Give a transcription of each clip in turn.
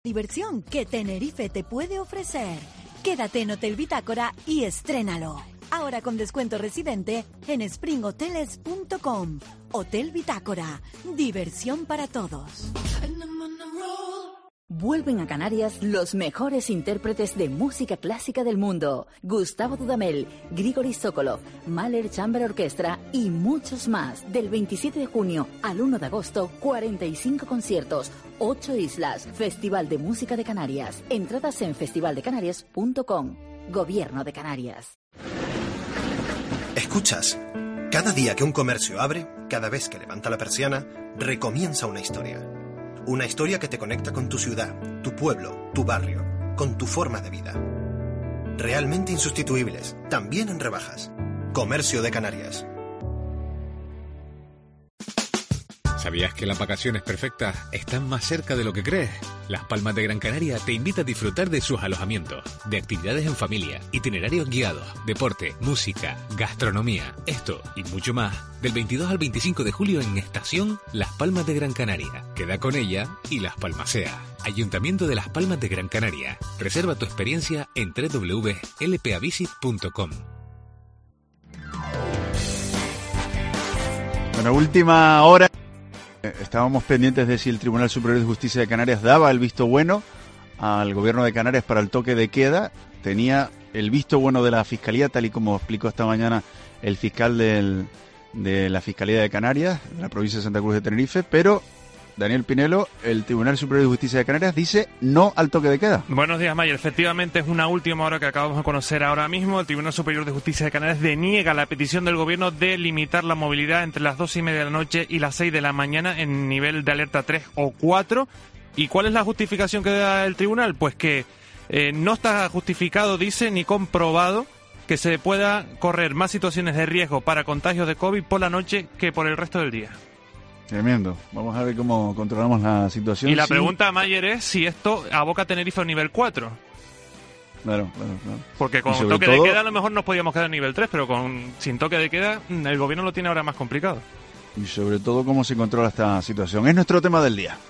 Diversión que Tenerife te puede ofrecer. Quédate en Hotel Bitácora y estrénalo. Ahora con descuento residente en springhoteles.com. Hotel Bitácora. Diversión para todos. Vuelven a Canarias los mejores intérpretes de música clásica del mundo. Gustavo Dudamel, Grigori Sokolov, Mahler Chamber Orchestra y muchos más. Del 27 de junio al 1 de agosto, 45 conciertos, 8 islas. Festival de Música de Canarias. Entradas en festivaldecanarias.com. Gobierno de Canarias. Escuchas. Cada día que un comercio abre, cada vez que levanta la persiana, recomienza una historia. Una historia que te conecta con tu ciudad, tu pueblo, tu barrio, con tu forma de vida. Realmente insustituibles, también en rebajas. Comercio de Canarias. ¿Sabías que las vacaciones perfectas están más cerca de lo que crees? Las Palmas de Gran Canaria te invita a disfrutar de sus alojamientos, de actividades en familia, itinerarios guiados, deporte, música, gastronomía, esto y mucho más, del 22 al 25 de julio en Estación Las Palmas de Gran Canaria. Queda con ella y Las Palmasea. Ayuntamiento de Las Palmas de Gran Canaria. Reserva tu experiencia en www.lpavisit.com. Bueno, última hora. Estábamos pendientes de si el Tribunal Superior de Justicia de Canarias daba el visto bueno al Gobierno de Canarias para el toque de queda. Tenía el visto bueno de la Fiscalía, tal y como explicó esta mañana el fiscal de la Fiscalía de Canarias, de la provincia de Santa Cruz de Tenerife, pero Daniel Pinelo, el Tribunal Superior de Justicia de Canarias dice no al toque de queda. Buenos días, Mayer. Efectivamente, es una última hora que acabamos de conocer ahora mismo. El Tribunal Superior de Justicia de Canarias deniega la petición del Gobierno de limitar la movilidad entre las 2:30 de la noche y las 6 de la mañana en nivel de alerta 3 o 4. ¿Y cuál es la justificación que da el Tribunal? Pues que no está justificado, dice, ni comprobado que se pueda correr más situaciones de riesgo para contagios de COVID por la noche que por el resto del día. Tremendo. Vamos a ver cómo controlamos la situación. Y la pregunta, Mayer, es si esto aboca a Tenerife a un nivel 4. Claro. Porque con toque de queda a lo mejor nos podíamos quedar en nivel 3, pero sin toque de queda el Gobierno lo tiene ahora más complicado. Y sobre todo cómo se controla esta situación. Es nuestro tema del día.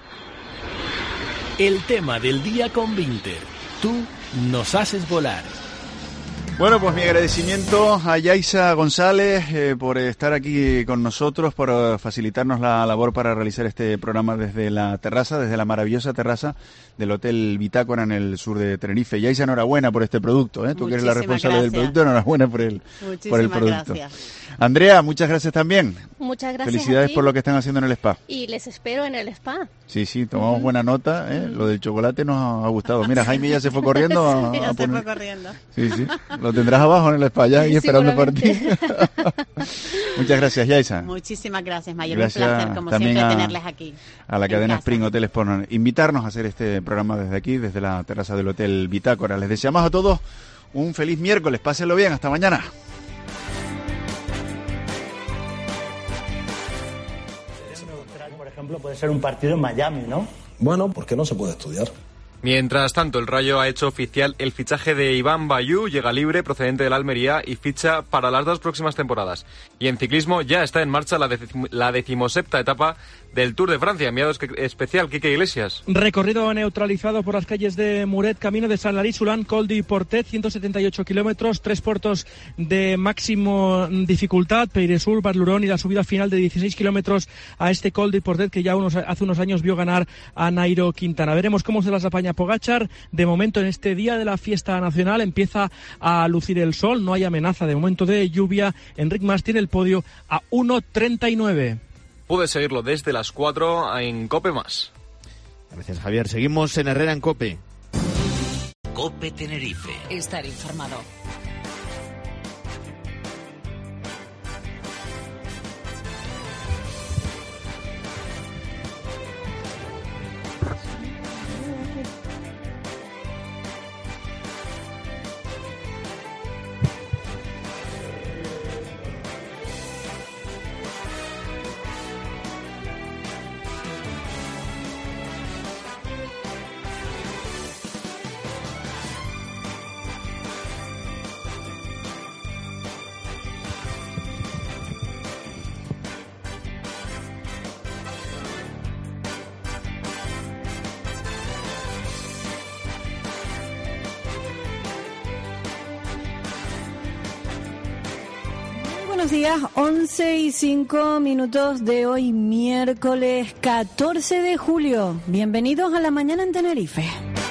El tema del día con Vinter. Tú nos haces volar. Bueno, pues mi agradecimiento a Yaisa González por estar aquí con nosotros, por facilitarnos la labor para realizar este programa desde la terraza, desde la maravillosa terraza del Hotel Bitácora en el sur de Tenerife. Yaisa, enhorabuena por este producto, ¿eh? Tú que eres la responsable del producto, enhorabuena por el producto. Gracias. Andrea, muchas gracias también. Muchas gracias. Felicidades por lo que están haciendo en el spa. Y les espero en el spa. Sí, tomamos buena nota, ¿eh? Lo del chocolate nos ha gustado. Mira, Jaime ya se fue corriendo. Se fue corriendo. Sí. Lo tendrás abajo en el spa ya y esperando por ti. Muchas gracias, Yaisa. Muchísimas gracias, Mayer. Gracias, un placer, como siempre, tenerles aquí. A la cadena Spring Hoteles por invitarnos a hacer este programa desde aquí, desde la terraza del Hotel Bitácora. Les deseamos a todos un feliz miércoles. Pásenlo bien. Hasta mañana. Por ejemplo, puede ser un partido en Miami, ¿no? Bueno, ¿por qué no se puede estudiar? Mientras tanto, el Rayo ha hecho oficial el fichaje de Iván Bayú, llega libre procedente de la Almería y ficha para las 2 próximas temporadas. Y en ciclismo ya está en marcha la 17ª etapa del Tour de Francia. Enviado especial, Quique Iglesias. Recorrido neutralizado por las calles de Muret, camino de Sant Lari, Solán, Col d'I Portet, 178 kilómetros, 3 puertos de máximo dificultad, Peyresur, Barlurón y la subida final de 16 kilómetros a este Col d'I Portet que ya hace unos años vio ganar a Nairo Quintana. Veremos cómo se las apaña Pogačar. De momento, en este día de la fiesta nacional empieza a lucir el sol, no hay amenaza de momento de lluvia. Enric Mas tiene el podio a 1:39. Puedes seguirlo desde las 4 en COPE+. Gracias, Javier. Seguimos en Herrera en COPE. COPE Tenerife. Estar informado. buenos días, 11:05 de hoy, miércoles 14 de julio. Bienvenidos a la mañana en Tenerife.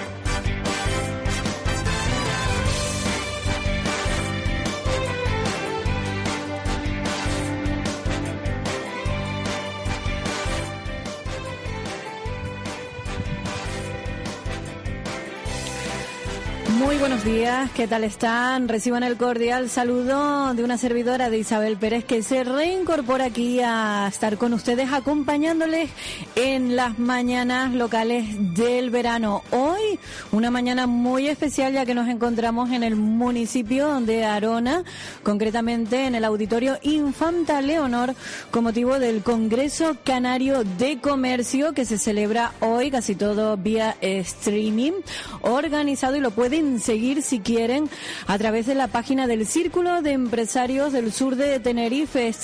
Muy buenos días, ¿qué tal están? Reciban el cordial saludo de una servidora, de Isabel Pérez, que se reincorpora aquí a estar con ustedes, acompañándoles en las mañanas locales del verano. Hoy, una mañana muy especial, ya que nos encontramos en el municipio de Arona, concretamente en el Auditorio Infanta Leonor, con motivo del Congreso Canario de Comercio, que se celebra hoy, casi todo vía streaming, organizado, y lo pueden seguir si quieren a través de la página del Círculo de Empresarios del Sur de Tenerife, es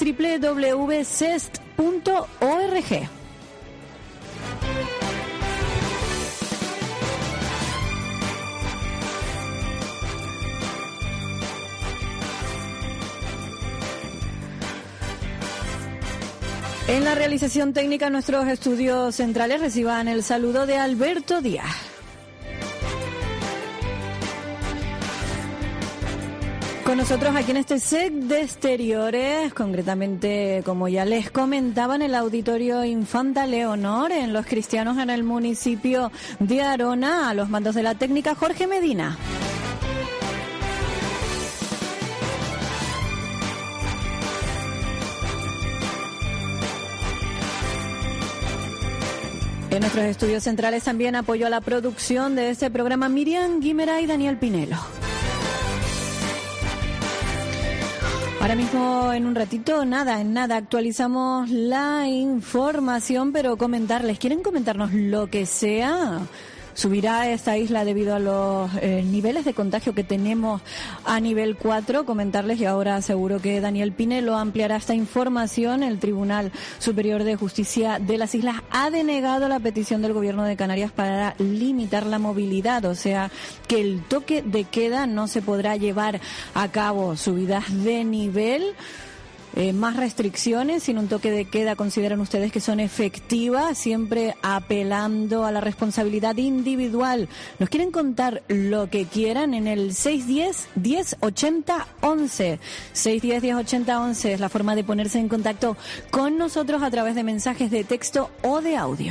www.cest.org. En la realización técnica, nuestros estudios centrales reciban el saludo de Alberto Díaz. Con nosotros aquí en este set de exteriores, concretamente, como ya les comentaba, en el Auditorio Infanta Leonor, en Los Cristianos, en el municipio de Arona, a los mandos de la técnica Jorge Medina. En nuestros estudios centrales también apoyó a la producción de este programa Miriam Guimera y Daniel Pinelo. Ahora mismo, en un ratito, en nada, actualizamos la información, pero ¿quieren comentarnos lo que sea? Subirá a esta isla debido a los niveles de contagio que tenemos a nivel 4. Comentarles, y ahora seguro que Daniel Pinelo ampliará esta información, el Tribunal Superior de Justicia de las Islas ha denegado la petición del Gobierno de Canarias para limitar la movilidad, o sea que el toque de queda no se podrá llevar a cabo. Subidas de nivel, más restricciones, sin un toque de queda, ¿consideran ustedes que son efectivas? Siempre apelando a la responsabilidad individual. Nos quieren contar lo que quieran en el 610-1080-11. 610-1080-11 es la forma de ponerse en contacto con nosotros a través de mensajes de texto o de audio.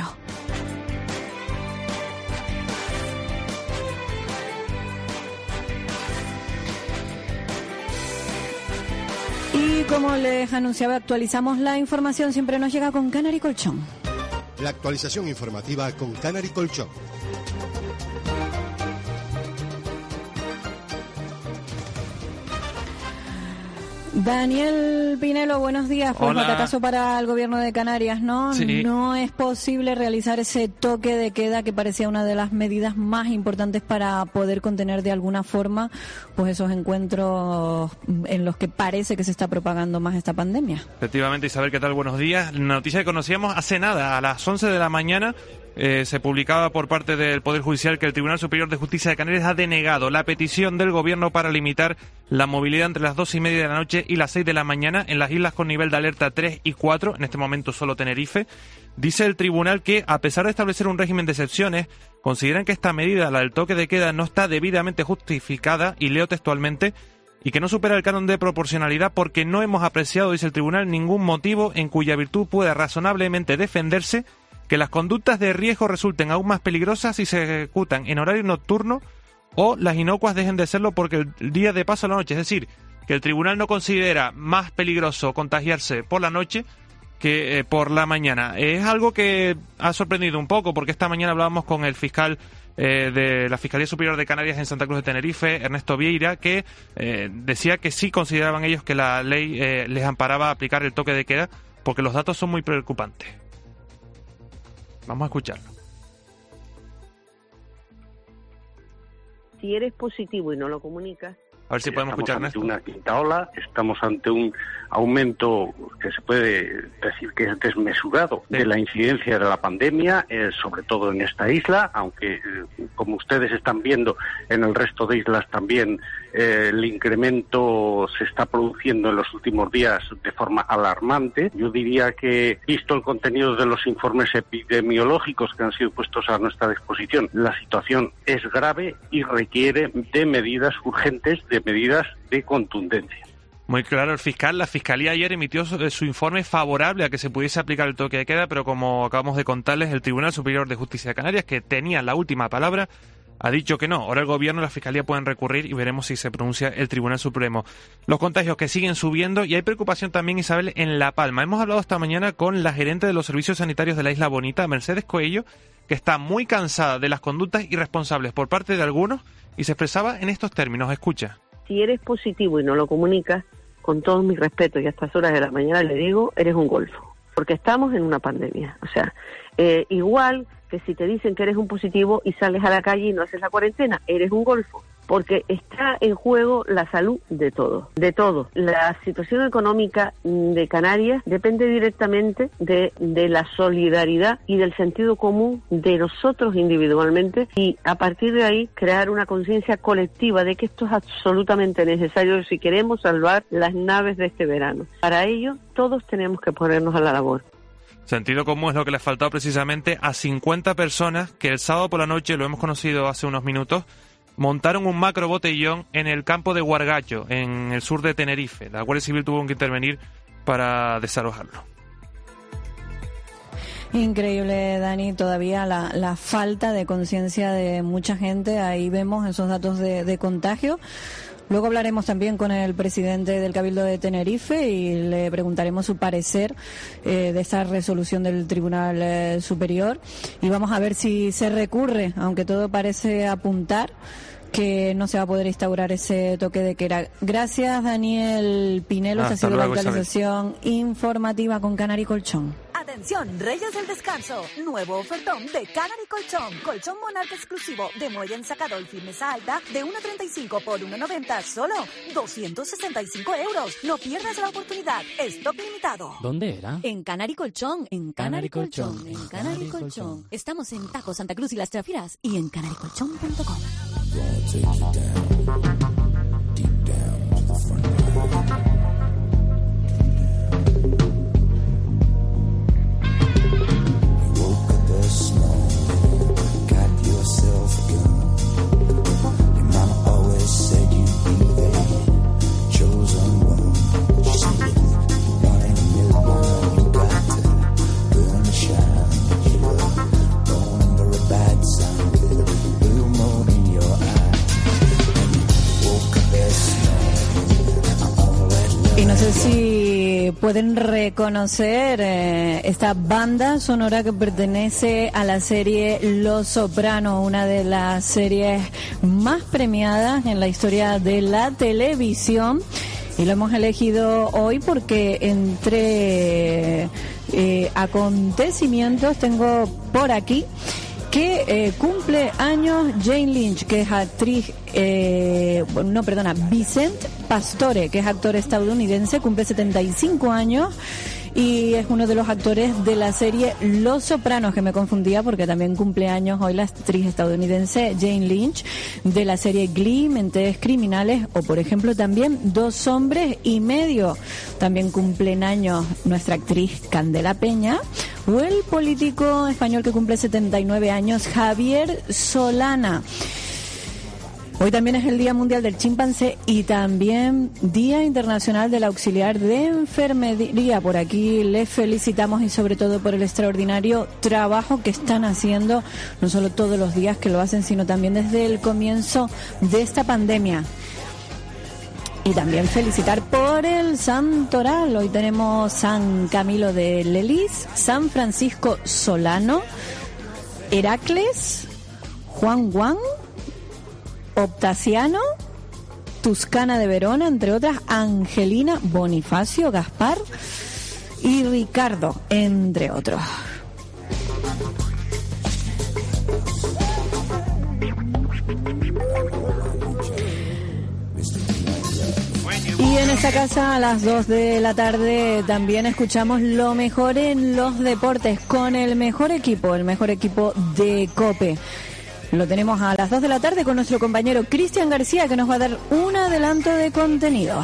Y como les anunciaba, actualizamos la información. Siempre nos llega con Canary Colchón. La actualización informativa con Canary Colchón. Daniel Pinelo, buenos días. Pues Hola. batacazo para el Gobierno de Canarias, ¿no? Sí. No es posible realizar ese toque de queda, que parecía una de las medidas más importantes para poder contener de alguna forma pues esos encuentros en los que parece que se está propagando más esta pandemia. Efectivamente, Isabel, ¿qué tal? Buenos días. La noticia que conocíamos hace nada, a las 11 de la mañana, se publicaba por parte del Poder Judicial que el Tribunal Superior de Justicia de Canarias ha denegado la petición del Gobierno para limitar la movilidad entre las 2:30 de la noche y las 6 de la mañana en las islas con nivel de alerta 3 y 4, en este momento solo Tenerife. Dice el tribunal que, a pesar de establecer un régimen de excepciones, consideran que esta medida, la del toque de queda, no está debidamente justificada, y leo textualmente, y que no supera el canon de proporcionalidad porque no hemos apreciado, dice el tribunal, ningún motivo en cuya virtud pueda razonablemente defenderse que las conductas de riesgo resulten aún más peligrosas si se ejecutan en horario nocturno o las inocuas dejen de serlo porque el día de paso a la noche. Es decir, que el tribunal no considera más peligroso contagiarse por la noche que por la mañana. Es algo que ha sorprendido un poco, porque esta mañana hablábamos con el fiscal de la Fiscalía Superior de Canarias en Santa Cruz de Tenerife, Ernesto Vieira, que decía que sí consideraban ellos que la ley les amparaba a aplicar el toque de queda, porque los datos son muy preocupantes. Vamos a escucharlo. Si eres positivo y no lo comunicas, A ver si podemos escuchar ante una quinta ola, estamos ante un aumento que se puede decir que es desmesurado de la incidencia de la pandemia, sobre todo en esta isla, aunque como ustedes están viendo en el resto de islas también el incremento se está produciendo en los últimos días de forma alarmante. Yo diría que, visto el contenido de los informes epidemiológicos que han sido puestos a nuestra disposición, la situación es grave y requiere de medidas urgentes, de medidas de contundencia. Muy claro el fiscal. La Fiscalía ayer emitió su informe favorable a que se pudiese aplicar el toque de queda, pero como acabamos de contarles, el Tribunal Superior de Justicia de Canarias, que tenía la última palabra, ha dicho que no. Ahora el Gobierno y la Fiscalía pueden recurrir y veremos si se pronuncia el Tribunal Supremo. Los contagios que siguen subiendo y hay preocupación también, Isabel, en La Palma. Hemos hablado esta mañana con la gerente de los servicios sanitarios de la Isla Bonita, Mercedes Coello, que está muy cansada de las conductas irresponsables por parte de algunos y se expresaba en estos términos. Escucha. Si eres positivo y no lo comunicas, con todos mis respetos, y a estas horas de la mañana le digo, eres un golfo, porque estamos en una pandemia. O sea, igual que si te dicen que eres un positivo y sales a la calle y no haces la cuarentena, eres un golfo, porque está en juego la salud de todos, de todos. La situación económica de Canarias depende directamente de la solidaridad y del sentido común de nosotros individualmente, y a partir de ahí crear una conciencia colectiva de que esto es absolutamente necesario si queremos salvar las naves de este verano. Para ello, todos tenemos que ponernos a la labor. Sentido común es lo que le faltó precisamente a 50 personas que el sábado por la noche, lo hemos conocido hace unos minutos, montaron un macro botellón en el campo de Guargacho, en el sur de Tenerife. La Guardia Civil tuvo que intervenir para desalojarlo. Increíble, Dani, todavía la falta de conciencia de mucha gente. Ahí vemos esos datos de contagio. Luego hablaremos también con el presidente del Cabildo de Tenerife y le preguntaremos su parecer de esta resolución del Tribunal Superior. Y vamos a ver si se recurre, aunque todo parece apuntar que no se va a poder instaurar ese toque de queda. Gracias, Daniel Pinelo. Esta ha sido la actualización informativa con Canary Colchón. Atención, Reyes del Descanso. Nuevo ofertón de Canary Colchón. Colchón Monarca exclusivo de muelle ensacador y firmeza alta de 1,35 por 1,90. Solo 265 euros. No pierdas la oportunidad. Stock limitado. ¿Dónde era? En Canary Colchón. En Canary Colchón. En Canary Colchón. Estamos en Tajo, Santa Cruz y Las Trafiras y en canarycolchón.com. Y no sé si pueden reconocer esta banda sonora que pertenece a la serie Los Soprano, una de las series más premiadas en la historia de la televisión. Y lo hemos elegido hoy porque entre acontecimientos tengo por aquí que cumple años Jane Lynch, que es actriz, Vicente Pastore, que es actor estadounidense, cumple 75 años y es uno de los actores de la serie Los Sopranos, que me confundía porque también cumple años hoy la actriz estadounidense Jane Lynch, de la serie Glee, Mentes Criminales, o por ejemplo también 2 hombres y medio. También cumplen años nuestra actriz Candela Peña, o el político español que cumple 79 años, Javier Solana. Hoy también es el Día Mundial del Chimpancé y también Día Internacional del Auxiliar de Enfermería. Por aquí les felicitamos y sobre todo por el extraordinario trabajo que están haciendo, no solo todos los días que lo hacen, sino también desde el comienzo de esta pandemia. Y también felicitar por el santoral. Hoy tenemos San Camilo de Lelis, San Francisco Solano, Heracles, Juan Juan, Optaciano, Tuscana de Verona, entre otras, Angelina, Bonifacio, Gaspar y Ricardo, entre otros. Y en esta casa a las 2 de la tarde también escuchamos lo mejor en los deportes con el mejor equipo de COPE. Lo tenemos a las 2 de la tarde con nuestro compañero Cristian García, que nos va a dar un adelanto de contenido.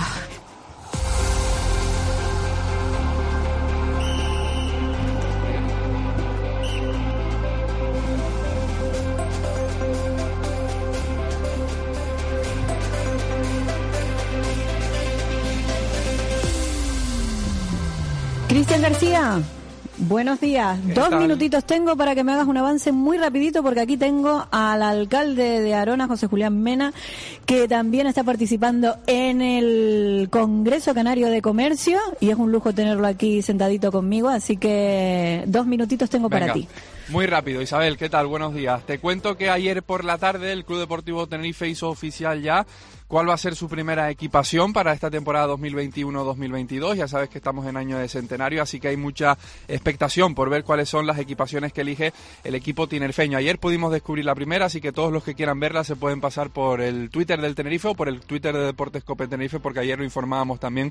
Cristian García, buenos días. 2 minutitos tengo para que me hagas un avance muy rapidito, porque aquí tengo al alcalde de Arona, José Julián Mena, que también está participando en el Congreso Canario de Comercio, y es un lujo tenerlo aquí sentadito conmigo, así que 2 minutitos tengo para ti. Muy rápido, Isabel, ¿qué tal? Buenos días. Te cuento que ayer por la tarde el Club Deportivo Tenerife hizo oficial ya cuál va a ser su primera equipación para esta temporada 2021-2022. Ya sabes que estamos en año de centenario, así que hay mucha expectación por ver cuáles son las equipaciones que elige el equipo tinerfeño. Ayer pudimos descubrir la primera, así que todos los que quieran verla se pueden pasar por el Twitter del Tenerife o por el Twitter de Deportes COPE Tenerife, porque ayer lo informábamos también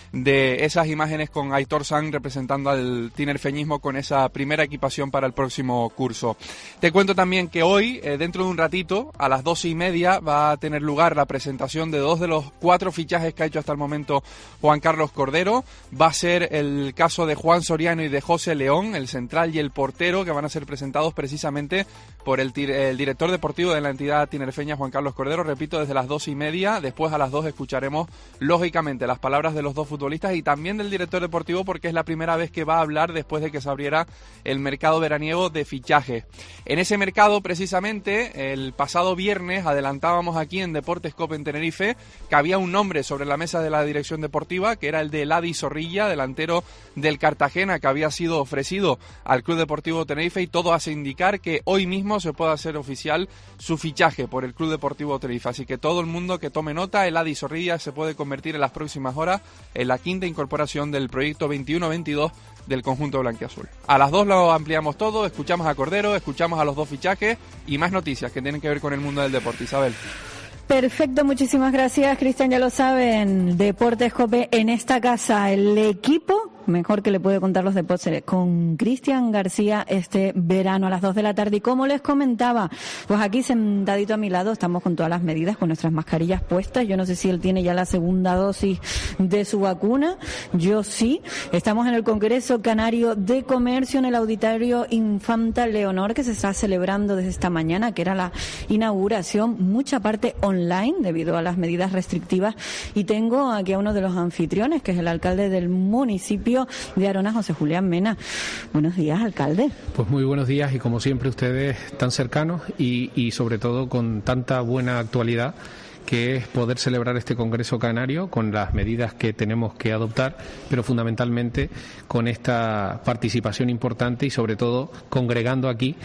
de esas imágenes con Aitor Sanz representando al tinerfeñismo con esa primera equipación para el próximo curso. Te cuento también que hoy, dentro de un ratito, a las 12:30, va a tener lugar la presentación de 2 de los 4 fichajes que ha hecho hasta el momento Juan Carlos Cordero. Va a ser el caso de Juan Soriano y de José León, el central y el portero, que van a ser presentados precisamente por el director deportivo de la entidad tinerfeña, Juan Carlos Cordero, repito, desde las 12:30. Después a las 2 escucharemos, lógicamente, las palabras de los 2 futbolistas y también del director deportivo, porque es la primera vez que va a hablar después de que se abriera el mercado veraniego de fichaje. En ese mercado, precisamente, el pasado viernes adelantábamos aquí en Deportes COPE en Tenerife que había un nombre sobre la mesa de la dirección deportiva, que era el de Eladi Zorrilla, delantero del Cartagena, que había sido ofrecido al Club Deportivo Tenerife, y todo hace indicar que hoy mismo se puede hacer oficial su fichaje por el Club Deportivo Tenerife. Así que todo el mundo que tome nota, Eladi Zorrilla se puede convertir en las próximas horas en la quinta incorporación del proyecto 21-22 del conjunto blanquiazul. A las 2 lo ampliamos todo, escuchamos a Cordero, escuchamos a los 2 fichajes y más noticias que tienen que ver con el mundo del deporte. Isabel. Perfecto, muchísimas gracias, Cristian. Ya lo saben, Deportes COPE en esta casa, el equipo mejor que le puede contar los deportes con Cristian García este verano a las 2 de la tarde. Y como les comentaba, pues aquí sentadito a mi lado estamos con todas las medidas, con nuestras mascarillas puestas. Yo no sé si él tiene ya la segunda dosis de su vacuna, yo sí. Estamos en el Congreso Canario de Comercio, en el Auditorio Infanta Leonor, que se está celebrando desde esta mañana, que era la inauguración, mucha parte online debido a las medidas restrictivas. Y tengo aquí a uno de los anfitriones, que es el alcalde del municipio de Arona, José Julián Mena. Buenos días, alcalde. Pues muy buenos días, y como siempre ustedes tan cercanos y sobre todo con tanta buena actualidad, que es poder celebrar este Congreso Canario con las medidas que tenemos que adoptar, pero fundamentalmente con esta participación importante y sobre todo congregando aquí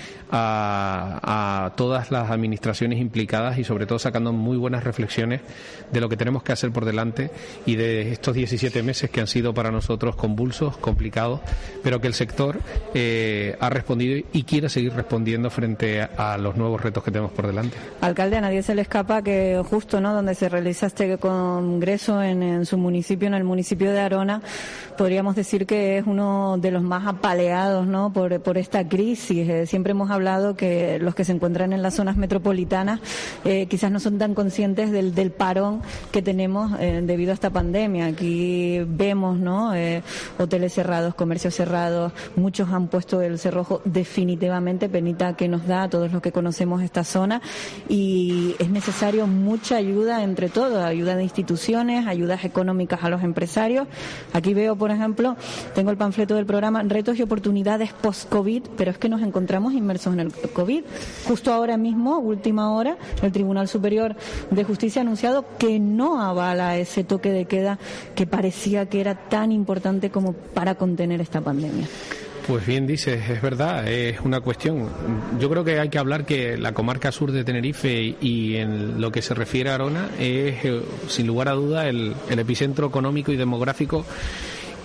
a todas las administraciones implicadas y sobre todo sacando muy buenas reflexiones de lo que tenemos que hacer por delante y de estos 17 meses que han sido para nosotros convulsos, complicados, pero que el sector ha respondido y quiere seguir respondiendo frente a los nuevos retos que tenemos por delante. Alcalde, a nadie se le escapa que justo donde se realiza este congreso en su municipio, en el municipio de Arona, podríamos decir que es uno de los más apaleados, ¿no?, por esta crisis. Siempre hemos hablado que los que se encuentran en las zonas metropolitanas quizás no son tan conscientes del parón que tenemos debido a esta pandemia. Aquí vemos, ¿no?, hoteles cerrados, comercios cerrados, muchos han puesto el cerrojo definitivamente, penita que nos da a todos los que conocemos esta zona, y es necesario mucha ayuda entre todos, ayuda de instituciones, ayudas económicas a los empresarios. Aquí veo, por ejemplo, tengo el panfleto del programa Retos y Oportunidades Post-COVID, pero es que nos encontramos inmersos en el COVID. Justo ahora mismo, última hora, el Tribunal Superior de Justicia ha anunciado que no avala ese toque de queda que parecía que era tan importante como para contener esta pandemia. Pues bien dices, es verdad, es una cuestión. Yo creo que hay que hablar que la comarca sur de Tenerife y en lo que se refiere a Arona es, sin lugar a duda, el epicentro económico y demográfico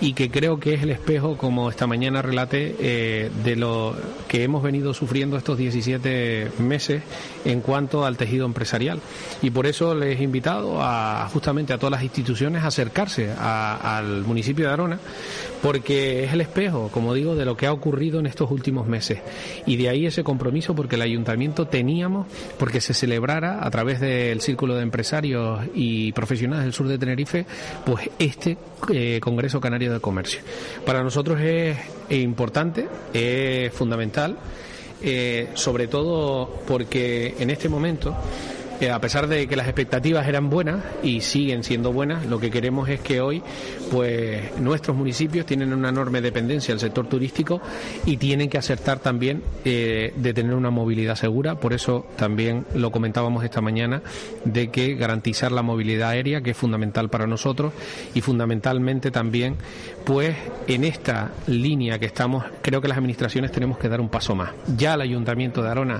y que creo que es el espejo, como esta mañana relaté, de lo que hemos venido sufriendo estos 17 meses en cuanto al tejido empresarial. Y por eso les he invitado justamente a todas las instituciones a acercarse al municipio de Arona, porque es el espejo, como digo, de lo que ha ocurrido en estos últimos meses. Y de ahí ese compromiso, porque el ayuntamiento teníamos, porque se celebrara a través del Círculo de Empresarios y Profesionales del Sur de Tenerife, pues este Congreso Canario de Comercio. Para nosotros es importante, es fundamental, sobre todo porque en este momento, a pesar de que las expectativas eran buenas y siguen siendo buenas, lo que queremos es que hoy pues nuestros municipios tienen una enorme dependencia del sector turístico y tienen que acertar también de tener una movilidad segura. Por eso también lo comentábamos esta mañana, de que garantizar la movilidad aérea, que es fundamental para nosotros, y fundamentalmente también pues en esta línea que estamos, creo que las administraciones tenemos que dar un paso más. Ya el Ayuntamiento de Arona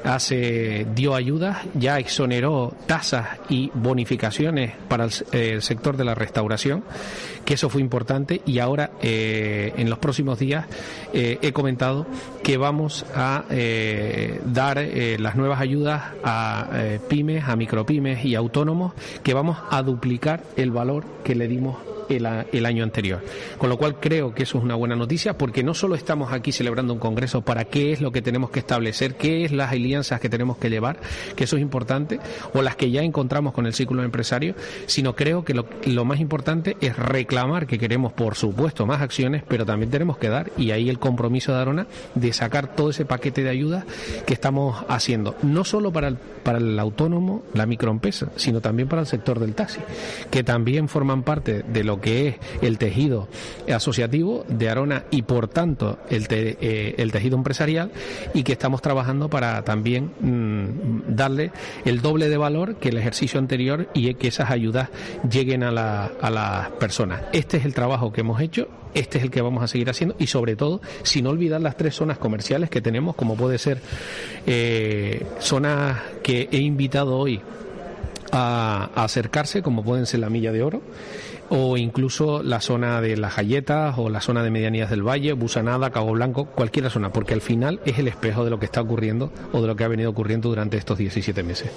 dio ayudas, ya exoneró tasas y bonificaciones para el sector de la restauración, que eso fue importante, y ahora en los próximos días he comentado que vamos a dar las nuevas ayudas a pymes, a micropymes y autónomos, que vamos a duplicar el valor que le dimos el año anterior. Con lo cual creo que eso es una buena noticia, porque no solo estamos aquí celebrando un congreso para qué es lo que tenemos que establecer, qué es las alianzas que tenemos que llevar, que eso es importante, o las que ya encontramos con el Círculo de Empresarios, sino creo que lo más importante es reclamar que queremos, por supuesto, más acciones, pero también tenemos que dar, y ahí el compromiso de Arona de sacar todo ese paquete de ayudas que estamos haciendo, no solo para el autónomo, la microempresa, sino también para el sector del taxi, que también forman parte de lo que es el tejido asociativo de Arona y por tanto el tejido empresarial, y que estamos trabajando para también darle el doble de valor que el ejercicio anterior y que esas ayudas lleguen a las personas. Este es el trabajo que hemos hecho, este es el que vamos a seguir haciendo, y sobre todo sin olvidar las 3 zonas comerciales que tenemos, como puede ser zonas que he invitado hoy a acercarse, como pueden ser la Milla de Oro, o incluso la zona de Las Galletas o la zona de Medianías del Valle, Busanada, Cabo Blanco, cualquier zona, porque al final es el espejo de lo que está ocurriendo o de lo que ha venido ocurriendo durante estos 17 meses.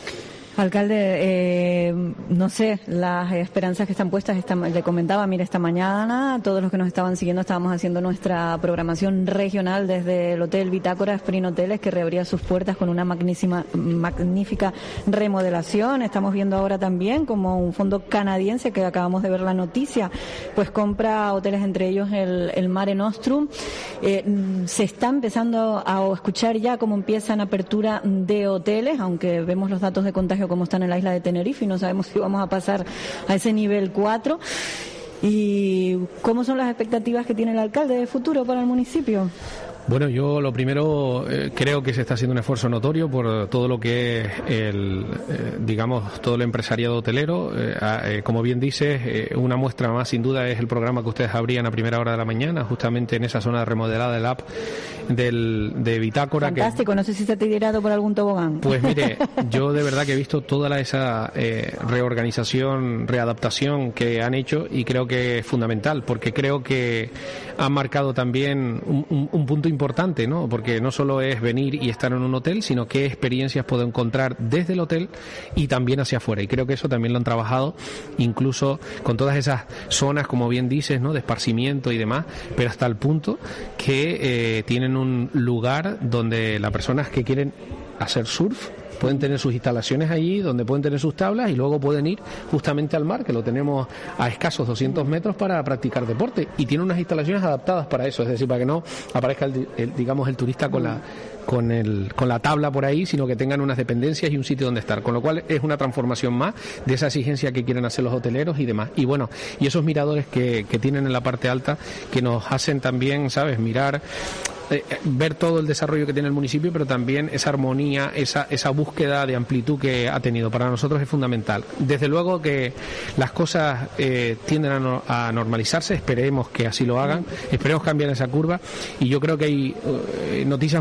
Alcalde, no sé, las esperanzas que están puestas, le comentaba, mira, esta mañana, todos los que nos estaban siguiendo estábamos haciendo nuestra programación regional desde el Hotel Bitácora Sprint Hoteles, que reabría sus puertas con una magnífica remodelación. Estamos viendo ahora también como un fondo canadiense, que acabamos de ver la noticia, pues compra hoteles, entre ellos el Mare Nostrum. Se está empezando a escuchar ya cómo empiezan apertura de hoteles, aunque vemos los datos de contagio como están en la isla de Tenerife y no sabemos si vamos a pasar a ese nivel 4. ¿Y cómo son las expectativas que tiene el alcalde de futuro para el municipio? Bueno, yo lo primero creo que se está haciendo un esfuerzo notorio por todo lo que es todo el empresariado hotelero. Como bien dices, una muestra más sin duda es el programa que ustedes abrían a primera hora de la mañana, justamente en esa zona remodelada del app de Bitácora. Fantástico, no sé si se te ha tirado por algún tobogán. Pues mire, yo de verdad que he visto toda esa reorganización, readaptación que han hecho, y creo que es fundamental, porque creo que han marcado también un punto importante, ¿no? Porque no solo es venir y estar en un hotel, sino qué experiencias puedo encontrar desde el hotel y también hacia afuera. Y creo que eso también lo han trabajado, incluso con todas esas zonas, como bien dices, ¿no?, de esparcimiento y demás, pero hasta el punto que tienen un lugar donde las personas que quieren hacer surf pueden tener sus instalaciones allí, donde pueden tener sus tablas, y luego pueden ir justamente al mar, que lo tenemos a escasos 200 metros para practicar deporte, y tiene unas instalaciones adaptadas para eso, es decir, para que no aparezca el turista con la tabla por ahí, sino que tengan unas dependencias y un sitio donde estar, con lo cual es una transformación más de esa exigencia que quieren hacer los hoteleros y demás. Y bueno, y esos miradores que tienen en la parte alta, que nos hacen también, ¿sabes?, mirar, ver todo el desarrollo que tiene el municipio, pero también esa armonía, esa búsqueda de amplitud que ha tenido. Para nosotros es fundamental. Desde luego que las cosas tienden a normalizarse, esperemos que así lo hagan, esperemos cambiar esa curva, y yo creo que hay noticias muy positivas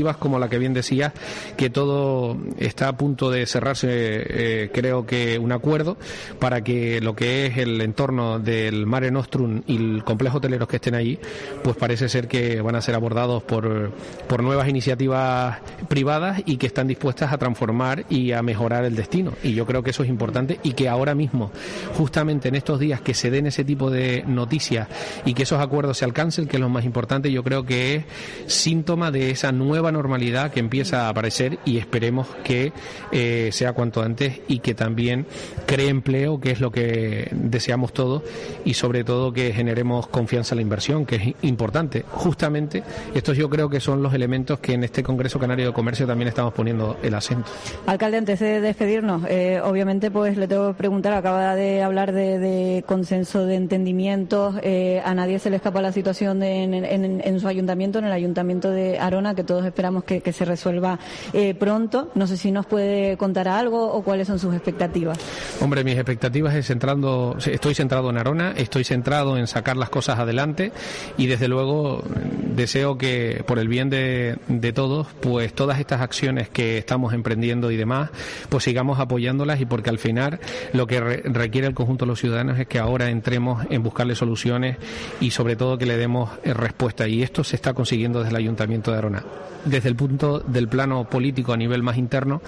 iniciativas como la que bien decías, que todo está a punto de cerrarse, creo que un acuerdo para que lo que es el entorno del Mare Nostrum y el complejo hoteleros que estén allí, pues parece ser que van a ser abordados por nuevas iniciativas privadas y que están dispuestas a transformar y a mejorar el destino. Y yo creo que eso es importante y que ahora mismo, justamente en estos días, que se den ese tipo de noticias y que esos acuerdos se alcancen, que es lo más importante, yo creo que es síntoma de esa nueva normalidad que empieza a aparecer, y esperemos que sea cuanto antes y que también cree empleo, que es lo que deseamos todos, y sobre todo que generemos confianza en la inversión, que es importante. Justamente estos yo creo que son los elementos que en este Congreso Canario de Comercio también estamos poniendo el acento. Alcalde, antes de despedirnos, obviamente pues le tengo que preguntar, acaba de hablar de consenso, de entendimientos, a nadie se le escapa la situación en su ayuntamiento, en el ayuntamiento de Arona, que todos esperamos que se resuelva pronto. No sé si nos puede contar algo o cuáles son sus expectativas. Hombre, mis expectativas estoy centrado en Arona, estoy centrado en sacar las cosas adelante, y desde luego deseo que por el bien de todos, pues todas estas acciones que estamos emprendiendo y demás, pues sigamos apoyándolas, y porque al final lo que requiere el conjunto de los ciudadanos es que ahora entremos en buscarle soluciones y sobre todo que le demos respuesta, y esto se está consiguiendo desde el Ayuntamiento de Arona. Desde el punto del plano político a nivel más interno,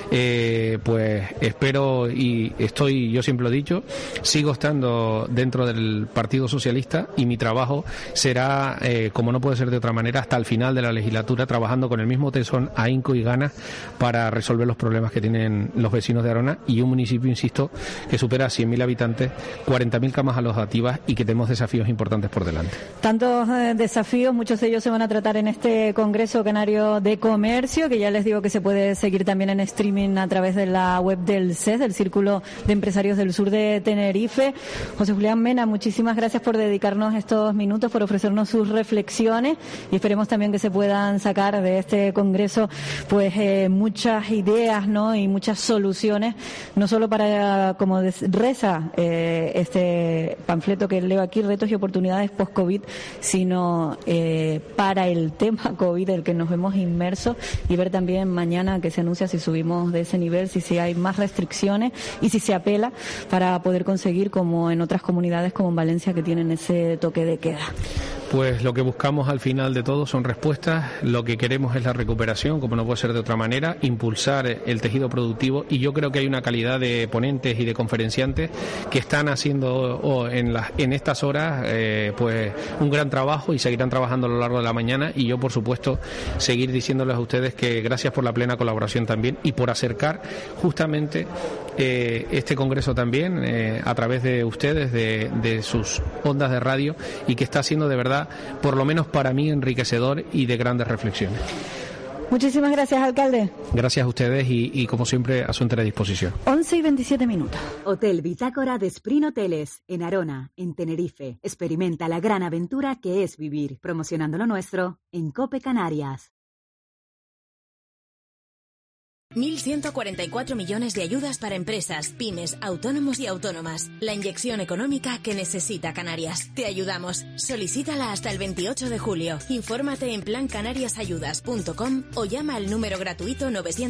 pues espero, y estoy, yo siempre lo he dicho, sigo estando dentro del Partido Socialista, y mi trabajo será, como no puede ser de otra manera, hasta el final de la legislatura, trabajando con el mismo tesón, ahínco y ganas para resolver los problemas que tienen los vecinos de Arona, y un municipio, insisto, que supera 100.000 habitantes, 40.000 camas alojativas, y que tenemos desafíos importantes por delante. Tantos desafíos, muchos de ellos se van a tratar en este Congreso Canario de Comercio, que ya les digo que se puede seguir también en streaming a través de la web del CES, del Círculo de Empresarios del Sur de Tenerife. José Julián Mena, muchísimas gracias por dedicarnos estos minutos, por ofrecernos sus reflexiones, y esperemos también que se puedan sacar de este Congreso pues muchas ideas, ¿no?, y muchas soluciones, no solo para, como reza este panfleto que leo aquí, retos y oportunidades post-COVID, sino para el tema COVID, el que nos vemos inmersos, y ver también mañana que se anuncia si subimos de ese nivel, si hay más restricciones y si se apela para poder conseguir, como en otras comunidades como en Valencia, que tienen ese toque de queda. Pues lo que buscamos al final de todo son respuestas, lo que queremos es la recuperación, como no puede ser de otra manera, impulsar el tejido productivo, y yo creo que hay una calidad de ponentes y de conferenciantes que están haciendo en estas horas pues un gran trabajo, y seguirán trabajando a lo largo de la mañana, y yo por supuesto seguir diciéndoles a ustedes que gracias por la plena colaboración también, y por acercar justamente este congreso también a través de ustedes, de sus ondas de radio, y que está siendo de verdad, por lo menos para mí, enriquecedor y de grandes reflexiones. Muchísimas gracias, alcalde. Gracias a ustedes y como siempre, a su entera disposición. 11:27. Hotel Bitácora de Spring Hoteles, en Arona, en Tenerife. Experimenta la gran aventura que es vivir, promocionando lo nuestro en COPE Canarias. 1.144 millones de ayudas para empresas, pymes, autónomos y autónomas. La inyección económica que necesita Canarias. Te ayudamos. Solicítala hasta el 28 de julio. Infórmate en plancanariasayudas.com o llama al número gratuito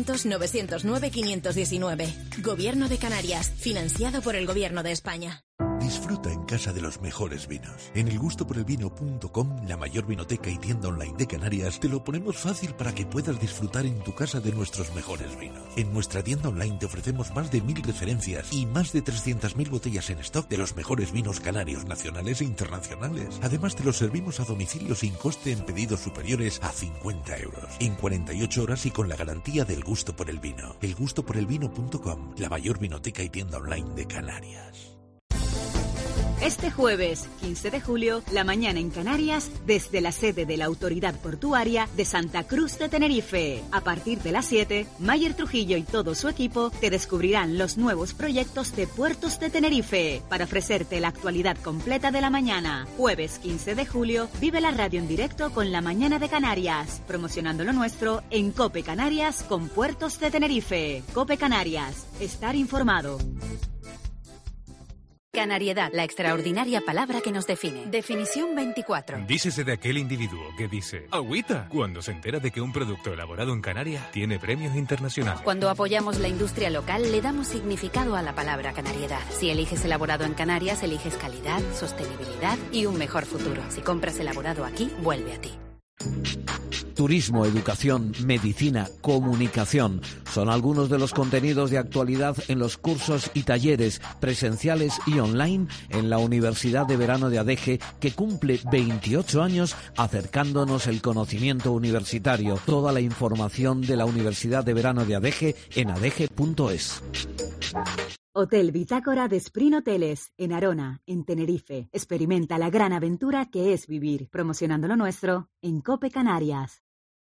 900-909-519. Gobierno de Canarias. Financiado por el Gobierno de España. Disfruta en casa de los mejores vinos. En elgustoporelvino.com, la mayor vinoteca y tienda online de Canarias, te lo ponemos fácil para que puedas disfrutar en tu casa de nuestros mejores vinos. En nuestra tienda online te ofrecemos más de 1.000 referencias y más de 300.000 botellas en stock de los mejores vinos canarios, nacionales e internacionales. Además, te los servimos a domicilio sin coste en pedidos superiores a 50 euros. En 48 horas y con la garantía del gusto por el vino. Elgustoporelvino.com, la mayor vinoteca y tienda online de Canarias. Este jueves, 15 de julio, la mañana en Canarias, desde la sede de la Autoridad Portuaria de Santa Cruz de Tenerife. A partir de las 7, Mayer Trujillo y todo su equipo te descubrirán los nuevos proyectos de Puertos de Tenerife para ofrecerte la actualidad completa de la mañana. Jueves 15 de julio, vive la radio en directo con La Mañana de Canarias, promocionando lo nuestro en COPE Canarias con Puertos de Tenerife. COPE Canarias, estar informado. Canariedad, la extraordinaria palabra que nos define. Definición 24. Dícese de aquel individuo que dice agüita cuando se entera de que un producto elaborado en Canarias tiene premios internacionales. Cuando apoyamos la industria local, le damos significado a la palabra canariedad. Si eliges elaborado en Canarias, eliges calidad, sostenibilidad y un mejor futuro. Si compras elaborado aquí, vuelve a ti. Turismo, educación, medicina, comunicación son algunos de los contenidos de actualidad en los cursos y talleres presenciales y online en la Universidad de Verano de Adeje, que cumple 28 años acercándonos el conocimiento universitario. Toda la información de la Universidad de Verano de Adeje en adeje.es. Hotel Bitácora de Spring Hoteles, en Arona, en Tenerife. Experimenta la gran aventura que es vivir, promocionando lo nuestro en COPE Canarias.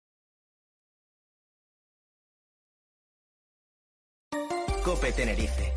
COPE Tenerife.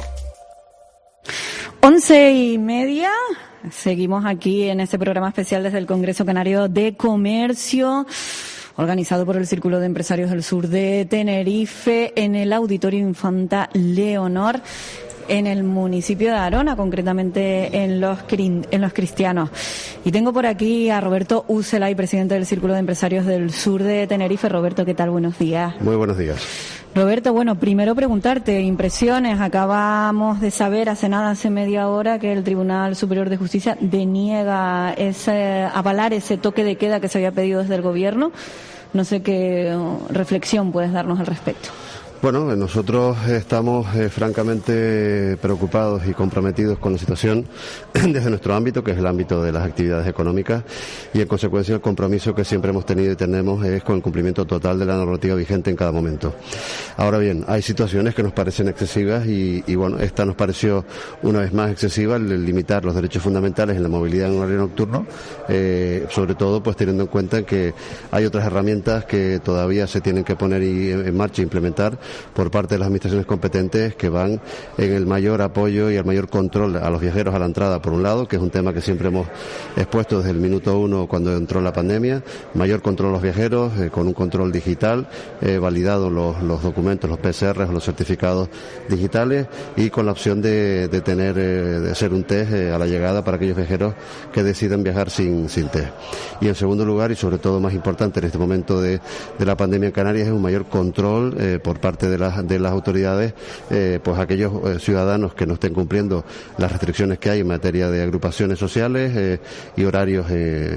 11:30. Seguimos aquí en este programa especial desde el Congreso Canario de Comercio, organizado por el Círculo de Empresarios del Sur de Tenerife, en el Auditorio Infanta Leonor, en el municipio de Arona, concretamente en los Cristianos. Y tengo por aquí a Roberto Ucelay, presidente del Círculo de Empresarios del Sur de Tenerife. Roberto, ¿qué tal? Buenos días. Muy buenos días. Roberto, bueno, primero preguntarte, impresiones. Acabamos de saber hace media hora que el Tribunal Superior de Justicia deniega avalar ese toque de queda que se había pedido desde el Gobierno. No sé qué reflexión puedes darnos al respecto. Bueno, nosotros estamos francamente preocupados y comprometidos con la situación desde nuestro ámbito, que es el ámbito de las actividades económicas, y en consecuencia el compromiso que siempre hemos tenido y tenemos es con el cumplimiento total de la normativa vigente en cada momento. Ahora bien, hay situaciones que nos parecen excesivas y bueno, esta nos pareció una vez más excesiva, el limitar los derechos fundamentales en la movilidad en horario nocturno, sobre todo pues teniendo en cuenta que hay otras herramientas que todavía se tienen que poner en marcha e implementar por parte de las administraciones competentes, que van en el mayor apoyo y el mayor control a los viajeros a la entrada, por un lado, que es un tema que siempre hemos expuesto desde el minuto 1 cuando entró la pandemia, mayor control a los viajeros, con un control digital, validado los documentos, los PCR o los certificados digitales, y con la opción de hacer un test a la llegada para aquellos viajeros que deciden viajar sin test. Y en segundo lugar, y sobre todo más importante en este momento de la pandemia en Canarias, es un mayor control por parte de las autoridades, pues aquellos ciudadanos que no estén cumpliendo las restricciones que hay en materia de agrupaciones sociales y horarios,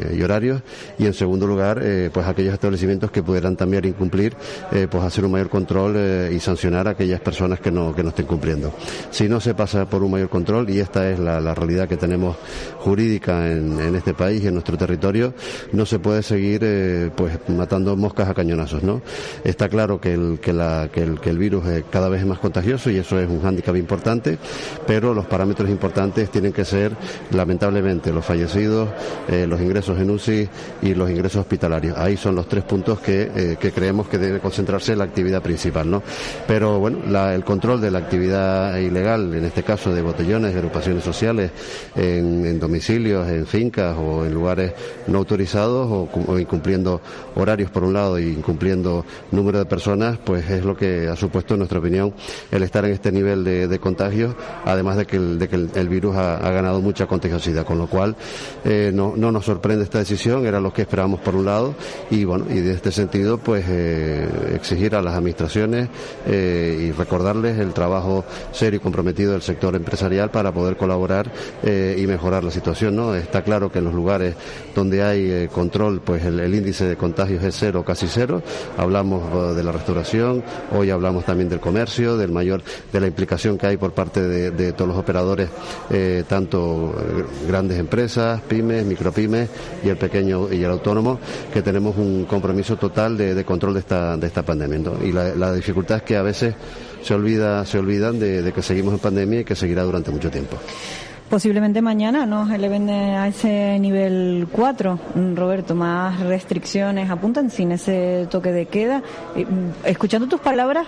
y en segundo lugar, pues aquellos establecimientos que pudieran también incumplir, pues hacer un mayor control y sancionar a aquellas personas que no estén cumpliendo. Si no se pasa por un mayor control, y esta es la realidad que tenemos jurídica en este país y en nuestro territorio, no se puede seguir pues matando moscas a cañonazos, ¿no? Está claro que el virus cada vez es más contagioso y eso es un hándicap importante, pero los parámetros importantes tienen que ser, lamentablemente, los fallecidos, los ingresos en UCI y los ingresos hospitalarios. Ahí son los tres puntos que creemos que debe concentrarse la actividad principal, ¿no? Pero bueno, el control de la actividad ilegal, en este caso de botellones, de agrupaciones sociales, en domicilios, en fincas o en lugares no autorizados, o incumpliendo horarios por un lado y incumpliendo número de personas, pues es lo que ha supuesto, en nuestra opinión, el estar en este nivel de contagios, además de que el virus ha ganado mucha contagiosidad, con lo cual no nos sorprende esta decisión, era lo que esperábamos por un lado, y bueno, y de este sentido pues exigir a las administraciones y recordarles el trabajo serio y comprometido del sector empresarial para poder colaborar y mejorar la situación, ¿no? Está claro que en los lugares donde hay control, pues el índice de contagios es cero, casi cero. Hablamos de la restauración, hoy hablamos también del comercio, de la implicación que hay por parte de todos los operadores, tanto grandes empresas, pymes, micropymes y el pequeño y el autónomo, que tenemos un compromiso total de control de esta pandemia, ¿no? Y la dificultad es que a veces se olvidan de que seguimos en pandemia y que seguirá durante mucho tiempo. Posiblemente mañana nos eleven a ese nivel 4, Roberto, más restricciones apuntan sin ese toque de queda. Escuchando tus palabras,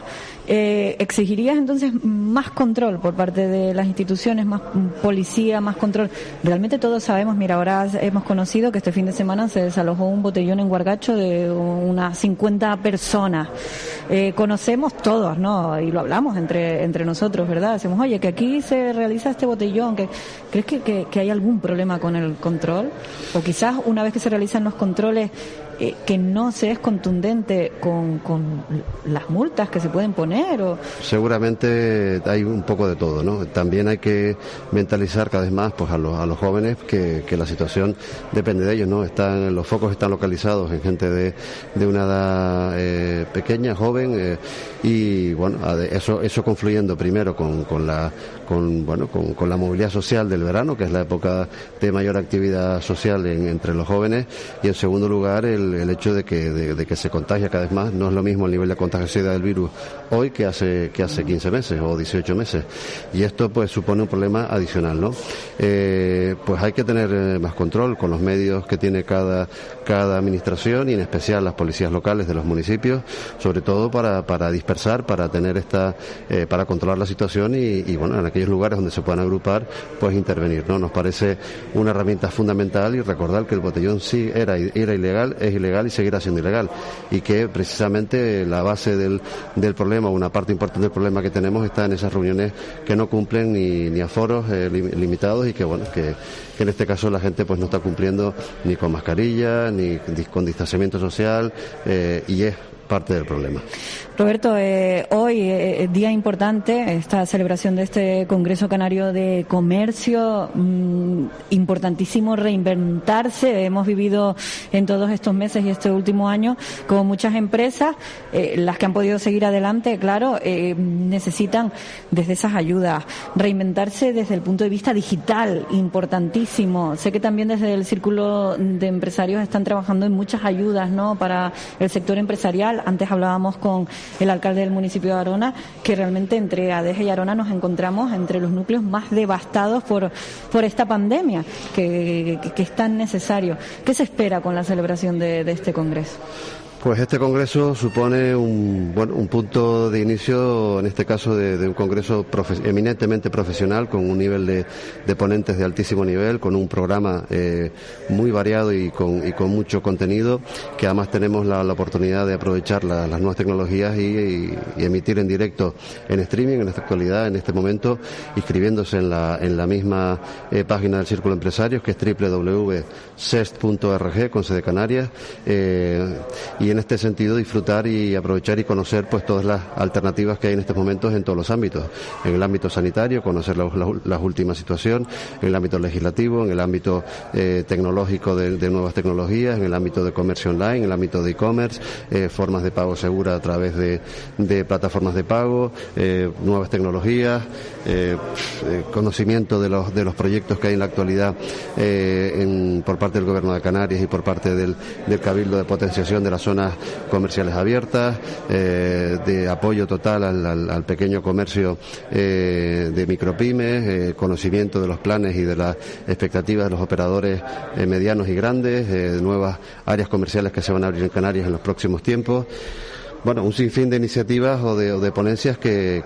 ¿Exigirías entonces más control por parte de las instituciones, más policía, más control? Realmente todos sabemos, mira, ahora hemos conocido que este fin de semana se desalojó un botellón en Guargacho de unas 50 personas. Conocemos todos, ¿no? Y lo hablamos entre nosotros, ¿verdad? Decimos, oye, que aquí se realiza este botellón. ¿Crees que hay algún problema con el control? O quizás una vez que se realizan los controles, que no se es contundente con las multas que se pueden poner. Seguramente hay un poco de todo, ¿no? También hay que mentalizar cada vez más pues a los jóvenes que la situación depende de ellos, ¿no? Los focos están localizados en gente de una edad pequeña, joven, y bueno, eso confluyendo primero con la movilidad social del verano, que es la época de mayor actividad social entre los jóvenes, y en segundo lugar el hecho de que se contagia cada vez más. No es lo mismo el nivel de contagiosidad del virus hoy que hace 15 meses o 18 meses, y esto pues supone un problema adicional, ¿no? Pues hay que tener más control con los medios que tiene cada administración, y en especial las policías locales de los municipios, sobre todo para dispersar, para tener para controlar la situación y bueno, en aquellos lugares donde se puedan agrupar, pues intervenir, ¿no? Nos parece una herramienta fundamental, y recordar que el botellón sí era ilegal, es ilegal y seguirá siendo ilegal, y que precisamente la base del problema, una parte importante del problema que tenemos, está en esas reuniones que no cumplen ni aforos limitados, y que bueno, que en este caso la gente pues no está cumpliendo ni con mascarilla ni con distanciamiento social, y es parte del problema. Roberto, hoy día importante, esta celebración de este Congreso Canario de Comercio, importantísimo reinventarse. Hemos vivido en todos estos meses y este último año con muchas empresas, las que han podido seguir adelante, claro, necesitan desde esas ayudas reinventarse desde el punto de vista digital, importantísimo. Sé que también desde el Círculo de Empresarios están trabajando en muchas ayudas, ¿no?, para el sector empresarial. Antes hablábamos con el alcalde del municipio de Arona, que realmente entre Adeje y Arona nos encontramos entre los núcleos más devastados por esta pandemia, que es tan necesario. ¿Qué se espera con la celebración de este congreso? Pues este congreso supone un punto de inicio, en este caso de un congreso eminentemente profesional, con un nivel de ponentes de altísimo nivel, con un programa muy variado y con mucho contenido, que además tenemos la oportunidad de aprovechar las nuevas tecnologías y emitir en directo, en streaming, en esta actualidad, en este momento, inscribiéndose en la misma página del Círculo de Empresarios, que es www.cest.org, con sede Canarias, y en este sentido disfrutar y aprovechar y conocer pues todas las alternativas que hay en estos momentos en todos los ámbitos. En el ámbito sanitario, conocer las últimas situaciones, en el ámbito legislativo, en el ámbito tecnológico de nuevas tecnologías, en el ámbito de comercio online, en el ámbito de e-commerce, formas de pago segura a través de plataformas de pago, nuevas tecnologías, conocimiento de los proyectos que hay en la actualidad por parte del Gobierno de Canarias y por parte del Cabildo, de potenciación de las zonas comerciales abiertas, de apoyo total al pequeño comercio de micropymes, conocimiento de los planes y de las expectativas de los operadores medianos y grandes, nuevas áreas comerciales que se van a abrir en Canarias en los próximos tiempos. Bueno, un sinfín de iniciativas o de ponencias que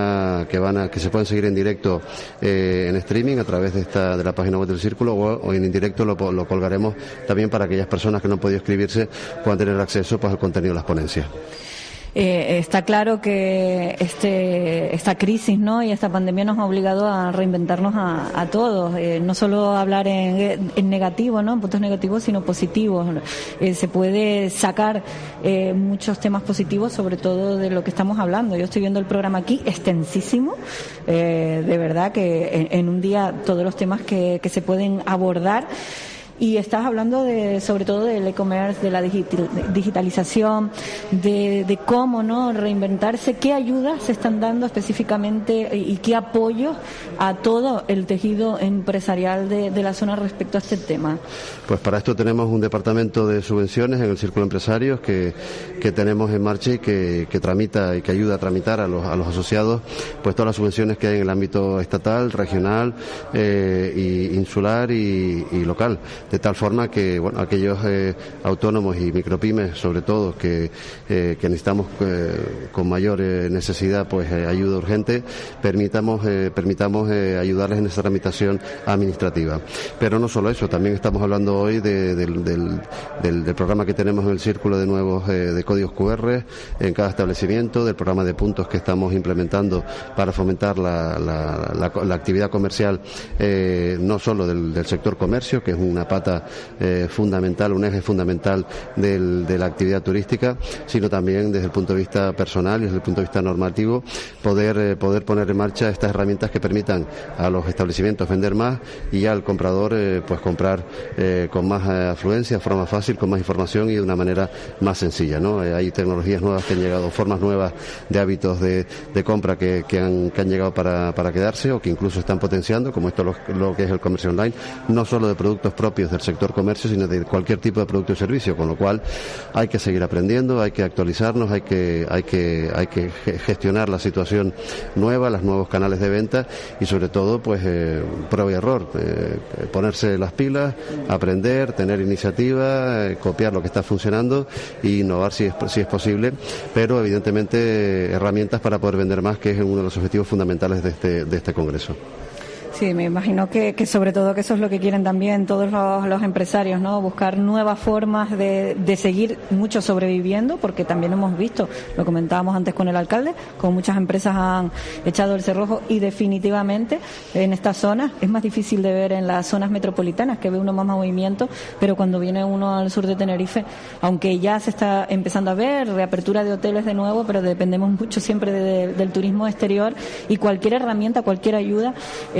se pueden seguir en directo en streaming a través de la página web del Círculo, o en indirecto lo colgaremos también para aquellas personas que no han podido inscribirse, puedan tener acceso pues al contenido de las ponencias. Está claro que esta crisis, ¿no?, y esta pandemia nos ha obligado a reinventarnos a todos, no solo hablar en negativo, ¿no?, en puntos negativos, sino positivos. Se puede sacar muchos temas positivos, sobre todo de lo que estamos hablando. Yo estoy viendo el programa aquí, extensísimo, de verdad que en un día todos los temas que se pueden abordar. Y estás hablando sobre todo del e-commerce, de la digitalización, de cómo no reinventarse, qué ayudas se están dando específicamente y qué apoyo a todo el tejido empresarial de la zona respecto a este tema. Pues para esto tenemos un departamento de subvenciones en el Círculo de Empresarios que tenemos en marcha y que tramita y que ayuda a tramitar a los asociados pues todas las subvenciones que hay en el ámbito estatal, regional, insular y local. de tal forma que aquellos autónomos y micropymes, sobre todo, que necesitamos con mayor necesidad pues ayuda urgente, permitamos ayudarles en esa tramitación administrativa. Pero no solo eso, también estamos hablando hoy del programa que tenemos en el Círculo de nuevos de códigos QR en cada establecimiento, del programa de puntos que estamos implementando para fomentar la actividad comercial, no solo del sector comercio, que es una pata fundamental, un eje fundamental de la actividad turística, sino también desde el punto de vista personal y desde el punto de vista normativo, poder poner en marcha estas herramientas que permitan a los establecimientos vender más y al comprador pues comprar con más afluencia, de forma fácil, con más información y de una manera más sencilla, ¿no? Hay tecnologías nuevas que han llegado, formas nuevas de hábitos de compra que han llegado para quedarse o que incluso están potenciando, como esto lo que es el comercio online, no solo de productos propios del sector comercio, sino de cualquier tipo de producto y servicio, con lo cual hay que seguir aprendiendo, hay que actualizarnos, hay que gestionar la situación nueva, los nuevos canales de venta y sobre todo pues prueba y error, ponerse las pilas, aprender, tener iniciativa, copiar lo que está funcionando e innovar si es posible, pero evidentemente herramientas para poder vender más, que es uno de los objetivos fundamentales de este Congreso. Sí, me imagino que sobre todo que eso es lo que quieren también todos los empresarios, ¿no? Buscar nuevas formas de seguir mucho sobreviviendo, porque también hemos visto, lo comentábamos antes con el alcalde, como muchas empresas han echado el cerrojo y definitivamente en estas zonas es más difícil de ver en las zonas metropolitanas, que ve uno más movimiento, pero cuando viene uno al sur de Tenerife, aunque ya se está empezando a ver reapertura de hoteles de nuevo, pero dependemos mucho siempre del turismo exterior y cualquier herramienta, cualquier ayuda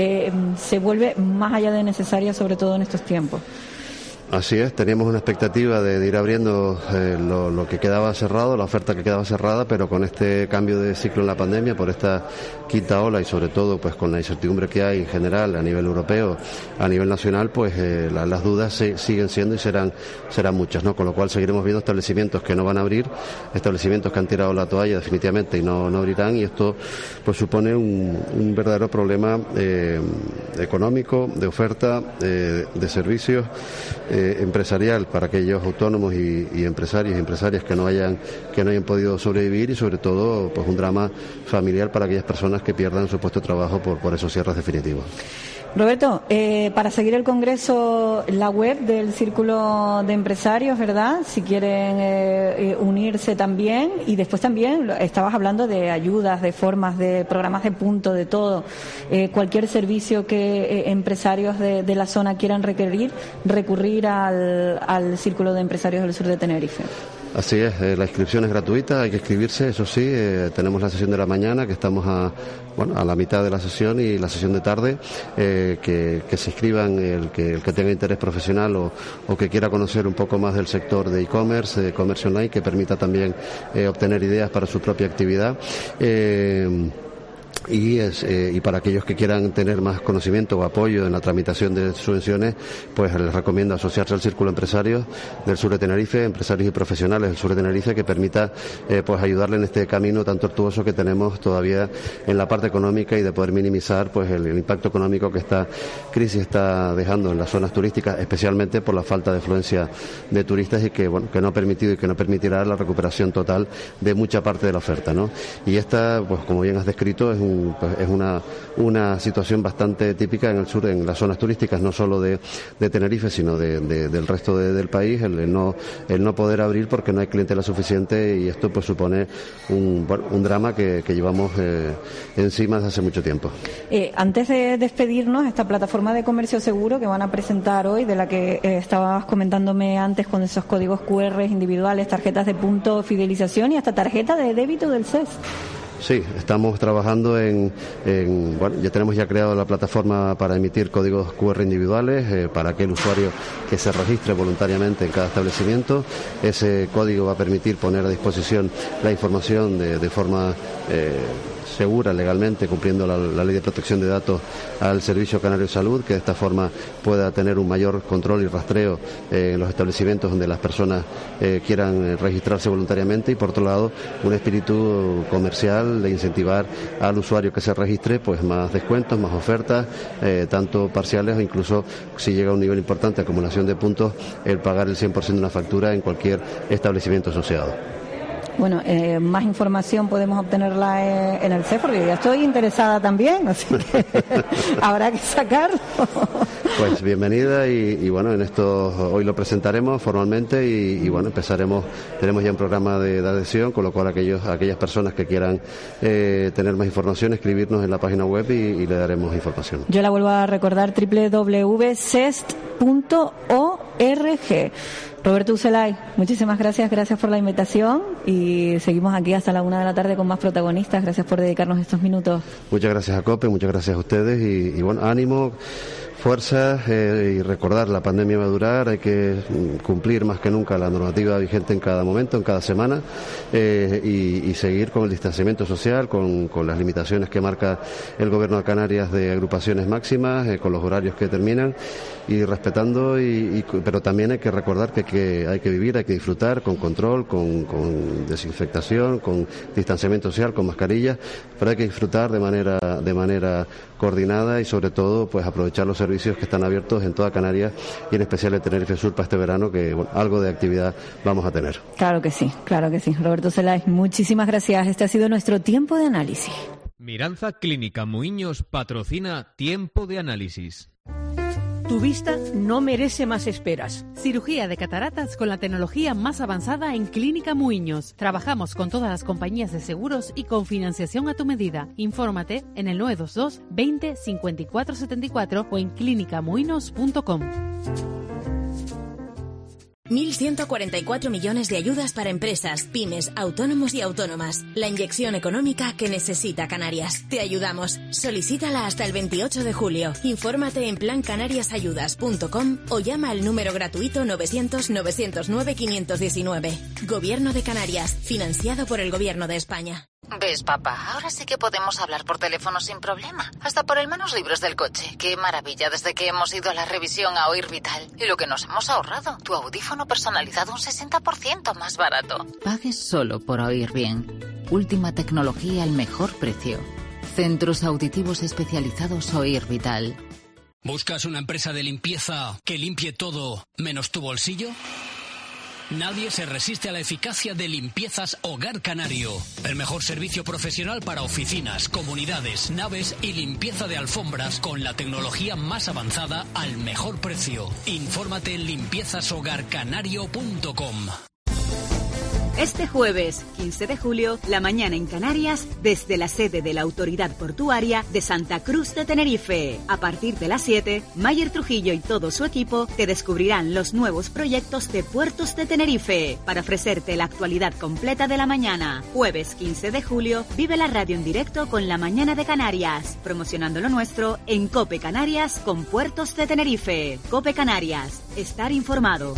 se vuelve más allá de necesaria, sobre todo en estos tiempos. Así es, teníamos una expectativa de ir abriendo lo que quedaba cerrado, la oferta que quedaba cerrada, pero con este cambio de ciclo en la pandemia, por esta quinta ola y sobre todo pues con la incertidumbre que hay en general a nivel europeo, a nivel nacional, pues las dudas siguen siendo y serán muchas, ¿no? Con lo cual seguiremos viendo establecimientos que no van a abrir, establecimientos que han tirado la toalla definitivamente y no abrirán, y esto pues supone un verdadero problema económico, de oferta, de servicios, empresarial para aquellos autónomos y empresarios y empresarias que no hayan podido sobrevivir, y sobre todo pues un drama familiar para aquellas personas que pierdan su puesto de trabajo por esos cierres definitivos. Roberto, para seguir el Congreso, la web del Círculo de Empresarios, ¿verdad? Si quieren unirse también, y después también estabas hablando de ayudas, de formas, de programas de punto, de todo. Cualquier servicio que empresarios de la zona quieran recurrir al Círculo de Empresarios del sur de Tenerife. Así es, la inscripción es gratuita, hay que inscribirse, eso sí, tenemos la sesión de la mañana, que estamos a la mitad de la sesión, y la sesión de tarde, que se inscriban el que tenga interés profesional o que quiera conocer un poco más del sector de e-commerce, de comercio online, que permita también obtener ideas para su propia actividad. Y para aquellos que quieran tener más conocimiento o apoyo en la tramitación de subvenciones, pues les recomiendo asociarse al Círculo Empresarios del sur de Tenerife, empresarios y profesionales del sur de Tenerife, que permita pues ayudarle en este camino tan tortuoso que tenemos todavía en la parte económica, y de poder minimizar pues el impacto económico que esta crisis está dejando en las zonas turísticas, especialmente por la falta de afluencia de turistas, y que no ha permitido y que no permitirá la recuperación total de mucha parte de la oferta, ¿no? Y esta, pues como bien has descrito, es una situación bastante típica en el sur, en las zonas turísticas, no solo de Tenerife, sino del resto del país, el no poder abrir porque no hay clientela suficiente, y esto pues supone un drama que llevamos encima desde hace mucho tiempo. Antes de despedirnos, esta plataforma de comercio seguro que van a presentar hoy, de la que estabas comentándome antes, con esos códigos QR individuales, tarjetas de punto, fidelización y hasta tarjeta de débito del CES. Sí, estamos trabajando ya tenemos creado la plataforma para emitir códigos QR individuales para aquel usuario que se registre voluntariamente en cada establecimiento. Ese código va a permitir poner a disposición la información de forma segura legalmente, cumpliendo la ley de protección de datos, al Servicio Canario de Salud, que de esta forma pueda tener un mayor control y rastreo en los establecimientos donde las personas quieran registrarse voluntariamente, y por otro lado un espíritu comercial de incentivar al usuario que se registre pues más descuentos, más ofertas, tanto parciales o incluso, si llega a un nivel importante de acumulación de puntos, el pagar el 100% de una factura en cualquier establecimiento asociado. Bueno, más información podemos obtenerla en el CEF, porque yo estoy interesada también, así que habrá que sacarlo. Pues bienvenida y bueno, en esto hoy lo presentaremos formalmente y bueno, tenemos ya un programa de adhesión, con lo cual aquellas personas que quieran tener más información, escribirnos en la página web y le daremos información. Yo la vuelvo a recordar, www.cest.org. Roberto Ucelay, muchísimas gracias por la invitación y seguimos aquí hasta la 1 de la tarde con más protagonistas. Gracias por dedicarnos estos minutos. Muchas gracias a COPE, muchas gracias a ustedes y bueno, ánimo, fuerza y recordar, la pandemia va a durar, hay que cumplir más que nunca la normativa vigente en cada momento, en cada semana y seguir con el distanciamiento social, con las limitaciones que marca el Gobierno de Canarias de agrupaciones máximas, con los horarios que terminan y respetando, pero también hay que recordar que hay que vivir, hay que disfrutar con control, con desinfectación, con distanciamiento social, con mascarillas, pero hay que disfrutar de manera coordinada y sobre todo pues aprovechar los servicios que están abiertos en toda Canarias y en especial en Tenerife Sur para este verano, que bueno, algo de actividad vamos a tener. Claro que sí. Roberto Celay, muchísimas gracias. Este ha sido nuestro tiempo de análisis. Miranza Clínica Muiños patrocina Tiempo de Análisis. Tu vista no merece más esperas. Cirugía de cataratas con la tecnología más avanzada en Clínica Muiños. Trabajamos con todas las compañías de seguros y con financiación a tu medida. Infórmate en el 922 20 54 74 o en clinicamuinos.com. 1.144 millones de ayudas para empresas, pymes, autónomos y autónomas. La inyección económica que necesita Canarias. Te ayudamos. Solicítala hasta el 28 de julio. Infórmate en plancanariasayudas.com o llama al número gratuito 900-909-519. Gobierno de Canarias. Financiado por el Gobierno de España. ¿Ves, papá? Ahora sí que podemos hablar por teléfono sin problema. Hasta por el manos libres del coche. ¡Qué maravilla! Desde que hemos ido a la revisión a Oír Vital. Y lo que nos hemos ahorrado. Tu audífono personalizado un 60% más barato. Pagues solo por oír bien. Última tecnología al mejor precio. Centros auditivos especializados Oír Vital. ¿Buscas una empresa de limpieza que limpie todo menos tu bolsillo? Nadie se resiste a la eficacia de Limpiezas Hogar Canario. El mejor servicio profesional para oficinas, comunidades, naves y limpieza de alfombras con la tecnología más avanzada al mejor precio. Infórmate en limpiezashogarcanario.com. Este jueves, 15 de julio, la mañana en Canarias, desde la sede de la Autoridad Portuaria de Santa Cruz de Tenerife. A partir de las 7, Mayer Trujillo y todo su equipo te descubrirán los nuevos proyectos de Puertos de Tenerife para ofrecerte la actualidad completa de la mañana. Jueves 15 de julio, vive la radio en directo con La Mañana de Canarias, promocionando lo nuestro en COPE Canarias con Puertos de Tenerife. COPE Canarias, estar informado.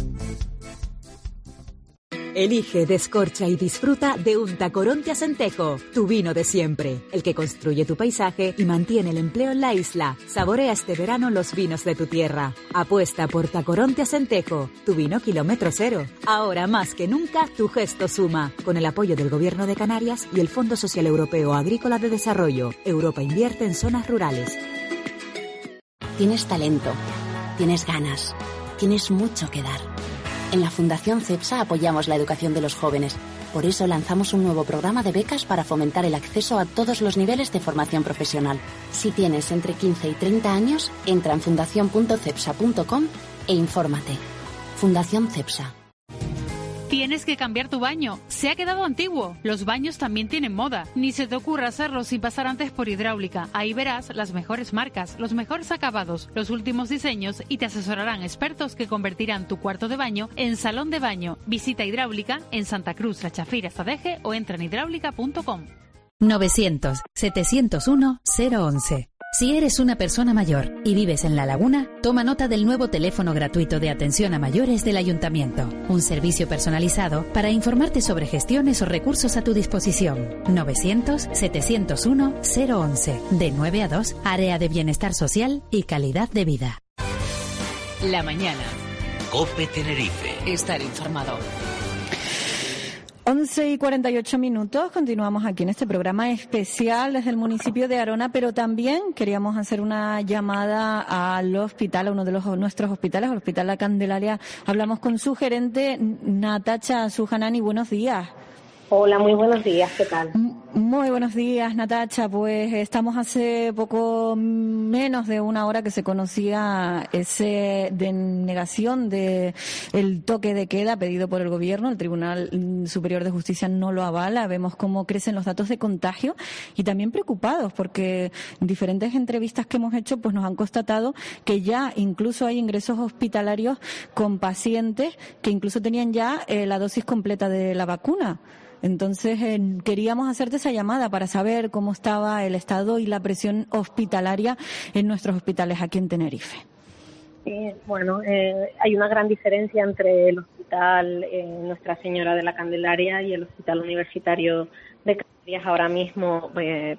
Elige, descorcha y disfruta de un Tacoronte Acentejo, tu vino de siempre, el que construye tu paisaje y mantiene el empleo en la isla. Saborea este verano los vinos de tu tierra. Apuesta por Tacoronte Acentejo, tu vino kilómetro cero. Ahora más que nunca, tu gesto suma, con el apoyo del Gobierno de Canarias y el Fondo Social Europeo Agrícola de Desarrollo. Europa invierte en zonas rurales. Tienes talento, tienes ganas, tienes mucho que dar. En la Fundación CEPSA apoyamos la educación de los jóvenes. Por eso lanzamos un nuevo programa de becas para fomentar el acceso a todos los niveles de formación profesional. Si tienes entre 15 y 30 años, entra en fundación.cepsa.com e infórmate. Fundación CEPSA. Tienes que cambiar tu baño. Se ha quedado antiguo. Los baños también tienen moda. Ni se te ocurra hacerlo sin pasar antes por Hidráulica. Ahí verás las mejores marcas, los mejores acabados, los últimos diseños y te asesorarán expertos que convertirán tu cuarto de baño en salón de baño. Visita Hidráulica en Santa Cruz, La Chafira, Zadeje o entra en hidráulica.com. 900-701-011. Si eres una persona mayor y vives en La Laguna, toma nota del nuevo teléfono gratuito de atención a mayores del Ayuntamiento. Un servicio personalizado para informarte sobre gestiones o recursos a tu disposición. 900-701-011. De 9 a 2, Área de Bienestar Social y Calidad de Vida. La mañana. COPE Tenerife. Estar informado. 11:48. Continuamos aquí en este programa especial desde el municipio de Arona, pero también queríamos hacer una llamada al hospital, a uno de nuestros hospitales, al Hospital La Candelaria. Hablamos con su gerente, Natacha Sujanani. Buenos días. Hola, muy buenos días, ¿qué tal? Muy buenos días, Natacha. Pues estamos hace poco menos de una hora que se conocía esa denegación de el toque de queda pedido por el Gobierno. El Tribunal Superior de Justicia no lo avala. Vemos cómo crecen los datos de contagio y también preocupados porque en diferentes entrevistas que hemos hecho pues nos han constatado que ya incluso hay ingresos hospitalarios con pacientes que incluso tenían ya la dosis completa de la vacuna. Entonces, queríamos hacerte esa llamada para saber cómo estaba el estado y la presión hospitalaria en nuestros hospitales aquí en Tenerife. Bueno, hay una gran diferencia entre el hospital Nuestra Señora de la Candelaria y el Hospital Universitario de Canarias ahora mismo,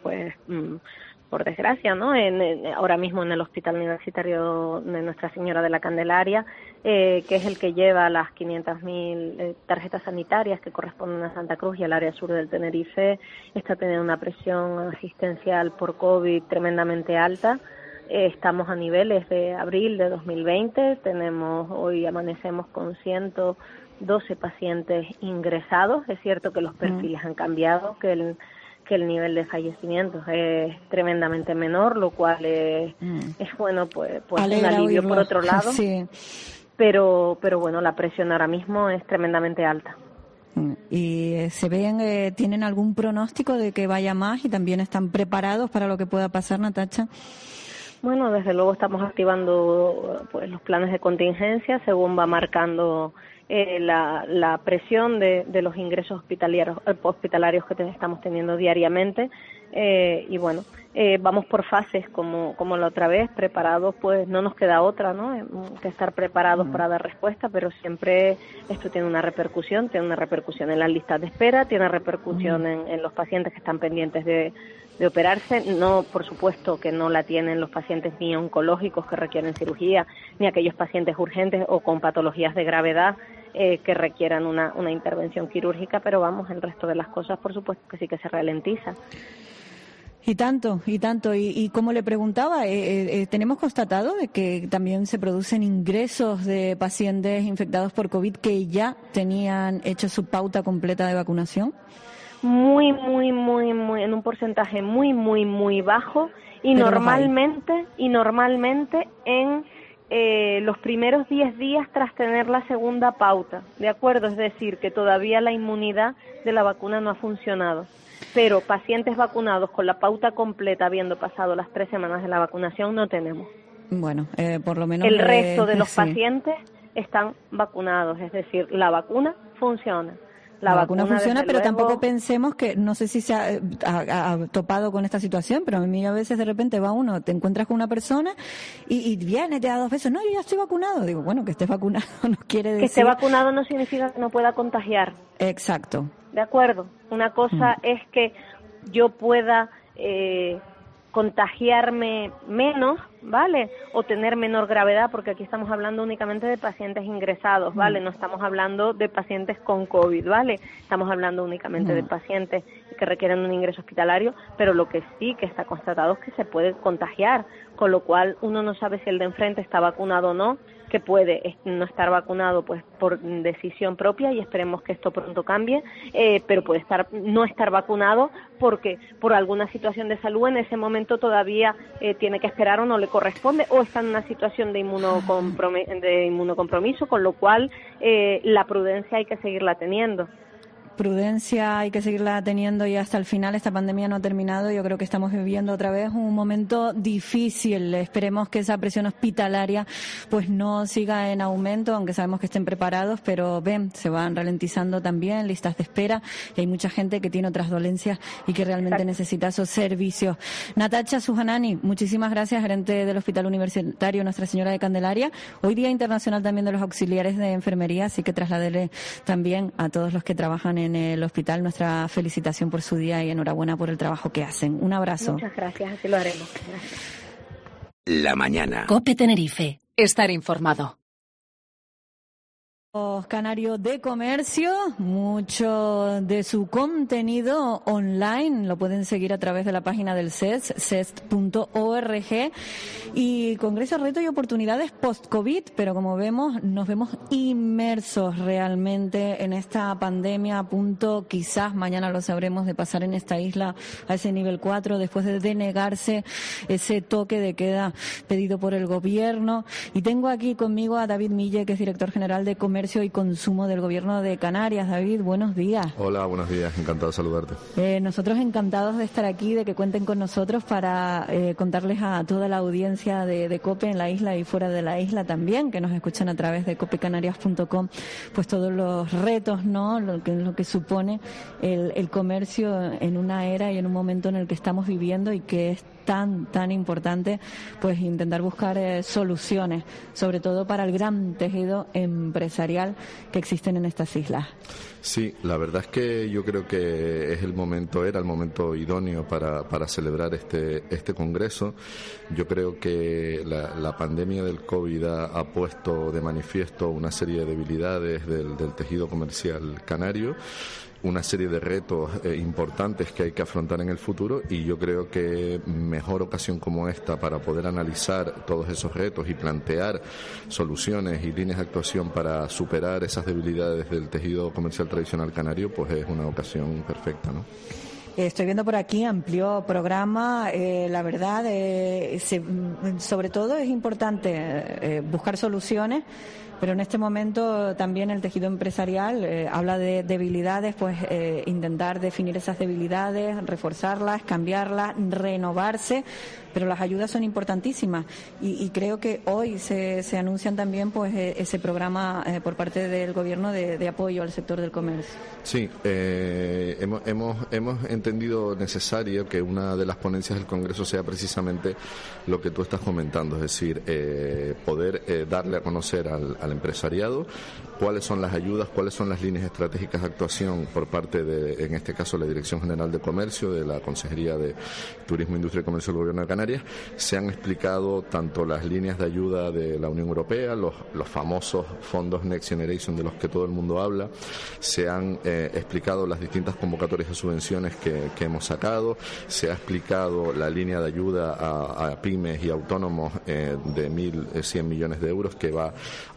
por desgracia, ¿no? Ahora mismo en el Hospital Universitario de Nuestra Señora de la Candelaria, que es el que lleva las 500.000 tarjetas sanitarias que corresponden a Santa Cruz y al área sur del Tenerife, está teniendo una presión asistencial por COVID tremendamente alta. Estamos a niveles de abril de 2020, hoy amanecemos con 112 pacientes ingresados. Es cierto que los perfiles han cambiado, que el nivel de fallecimientos es tremendamente menor, lo cual es bueno, pues un alivio por otro lado. Sí. Pero bueno, la presión ahora mismo es tremendamente alta. ¿Y tienen algún pronóstico de que vaya más y también están preparados para lo que pueda pasar, Natacha? Bueno, desde luego estamos activando pues los planes de contingencia según va marcando la presión de los ingresos hospitalarios que estamos teniendo diariamente, y bueno, vamos por fases como la otra vez, preparados, pues no nos queda otra, ¿no? Que estar preparados para dar respuesta, pero siempre esto tiene una repercusión en las listas de espera, tiene repercusión en los pacientes que están pendientes de operarse. No, por supuesto que no la tienen los pacientes ni oncológicos que requieren cirugía, ni aquellos pacientes urgentes o con patologías de gravedad que requieran una intervención quirúrgica, pero vamos, el resto de las cosas por supuesto que sí que se ralentiza. Y tanto. Y como le preguntaba, tenemos constatado de que también se producen ingresos de pacientes infectados por COVID que ya tenían hecho su pauta completa de vacunación. Muy, en un porcentaje muy bajo y normalmente en los primeros 10 días tras tener la segunda pauta, ¿de acuerdo? Es decir, que todavía la inmunidad de la vacuna no ha funcionado. Pero pacientes vacunados con la pauta completa habiendo pasado las 3 semanas de la vacunación no tenemos. Bueno, por lo menos... El resto de los pacientes están vacunados, es decir, la vacuna funciona. La vacuna funciona, pero tampoco pensemos que, no sé si se ha topado con esta situación, pero a mí a veces de repente va uno, te encuentras con una persona y viene, te da 2 veces, no, yo ya estoy vacunado. Digo, bueno, que estés vacunado no quiere decir... Que esté vacunado no significa que no pueda contagiar. Exacto. De acuerdo. Una cosa es que yo pueda contagiarme menos, ¿vale? O tener menor gravedad, porque aquí estamos hablando únicamente de pacientes ingresados, ¿vale? No estamos hablando de pacientes con COVID, ¿vale? Estamos hablando únicamente de pacientes que requieren un ingreso hospitalario, pero lo que sí que está constatado es que se puede contagiar, con lo cual uno no sabe si el de enfrente está vacunado o no, que puede no estar vacunado pues por decisión propia, y esperemos que esto pronto cambie, pero puede no estar vacunado porque por alguna situación de salud en ese momento todavía tiene que esperar o no le corresponde, o está en una situación de inmunocompromiso, con lo cual la prudencia hay que seguirla teniendo. prudencia hay que seguirla teniendo y hasta el final. Esta pandemia no ha terminado. Yo creo que estamos viviendo otra vez un momento difícil. Esperemos que esa presión hospitalaria pues no siga en aumento, aunque sabemos que estén preparados, pero se van ralentizando también listas de espera y hay mucha gente que tiene otras dolencias y que realmente necesita esos servicios. Natacha Sujanani, muchísimas gracias, gerente del Hospital Universitario Nuestra Señora de Candelaria. Hoy Día Internacional también de los Auxiliares de Enfermería, así que trasladele también a todos los que trabajan en el hospital nuestra felicitación por su día y enhorabuena por el trabajo que hacen. Un abrazo. Muchas gracias, así lo haremos. Gracias. La mañana. COPE Tenerife. Estar informado. Los canarios de comercio, mucho de su contenido online lo pueden seguir a través de la página del CES, cest.org, y Congreso, Reto y Oportunidades post-COVID, pero como vemos, nos vemos inmersos realmente en esta pandemia, a punto, quizás mañana lo sabremos, de pasar en esta isla a ese nivel 4 después de denegarse ese toque de queda pedido por el gobierno. Y tengo aquí conmigo a David Mille, que es director general de Comercio y Consumo del Gobierno de Canarias. David, buenos días. Hola, buenos días, encantado de saludarte. Nosotros encantados de estar aquí, de que cuenten con nosotros para contarles a toda la audiencia de COPE en la isla y fuera de la isla también, que nos escuchan a través de copecanarias.com, pues todos los retos, ¿no? Lo que supone el comercio en una era y en un momento en el que estamos viviendo y que es tan importante, pues intentar buscar soluciones, sobre todo para el gran tejido empresarial que existen en estas islas. Sí, la verdad es que yo creo que era el momento idóneo para celebrar este congreso. Yo creo que la pandemia del COVID ha puesto de manifiesto una serie de debilidades del tejido comercial canario, una serie de retos importantes que hay que afrontar en el futuro, y yo creo que mejor ocasión como esta para poder analizar todos esos retos y plantear soluciones y líneas de actuación para superar esas debilidades del tejido comercial tradicional canario, pues es una ocasión perfecta, ¿no? Estoy viendo por aquí amplio programa, la verdad, sobre todo es importante buscar soluciones, pero en este momento también el tejido empresarial habla de debilidades, pues intentar definir esas debilidades, reforzarlas, cambiarlas, renovarse, pero las ayudas son importantísimas y creo que hoy se anuncian también pues ese programa por parte del gobierno de apoyo al sector del comercio. Sí, hemos entendido necesario que una de las ponencias del Congreso sea precisamente lo que tú estás comentando, es decir, poder darle a conocer al empresariado cuáles son las ayudas, cuáles son las líneas estratégicas de actuación por parte de, en este caso, la Dirección General de Comercio, de la Consejería de Turismo, Industria y Comercio del Gobierno de Canarias. Se han explicado tanto las líneas de ayuda de la Unión Europea, los famosos fondos Next Generation de los que todo el mundo habla, se han explicado las distintas convocatorias de subvenciones que hemos sacado, se ha explicado la línea de ayuda a pymes y autónomos de 1.100 millones de euros que va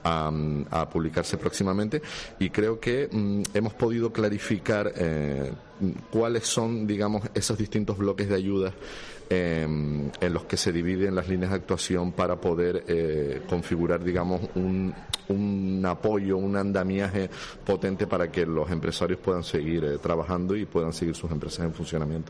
a publicarse próximamente, y creo que hemos podido clarificar cuáles son, digamos, esos distintos bloques de ayuda en los que se dividen las líneas de actuación para poder configurar, digamos, un apoyo, un andamiaje potente para que los empresarios puedan seguir trabajando y puedan seguir sus empresas en funcionamiento.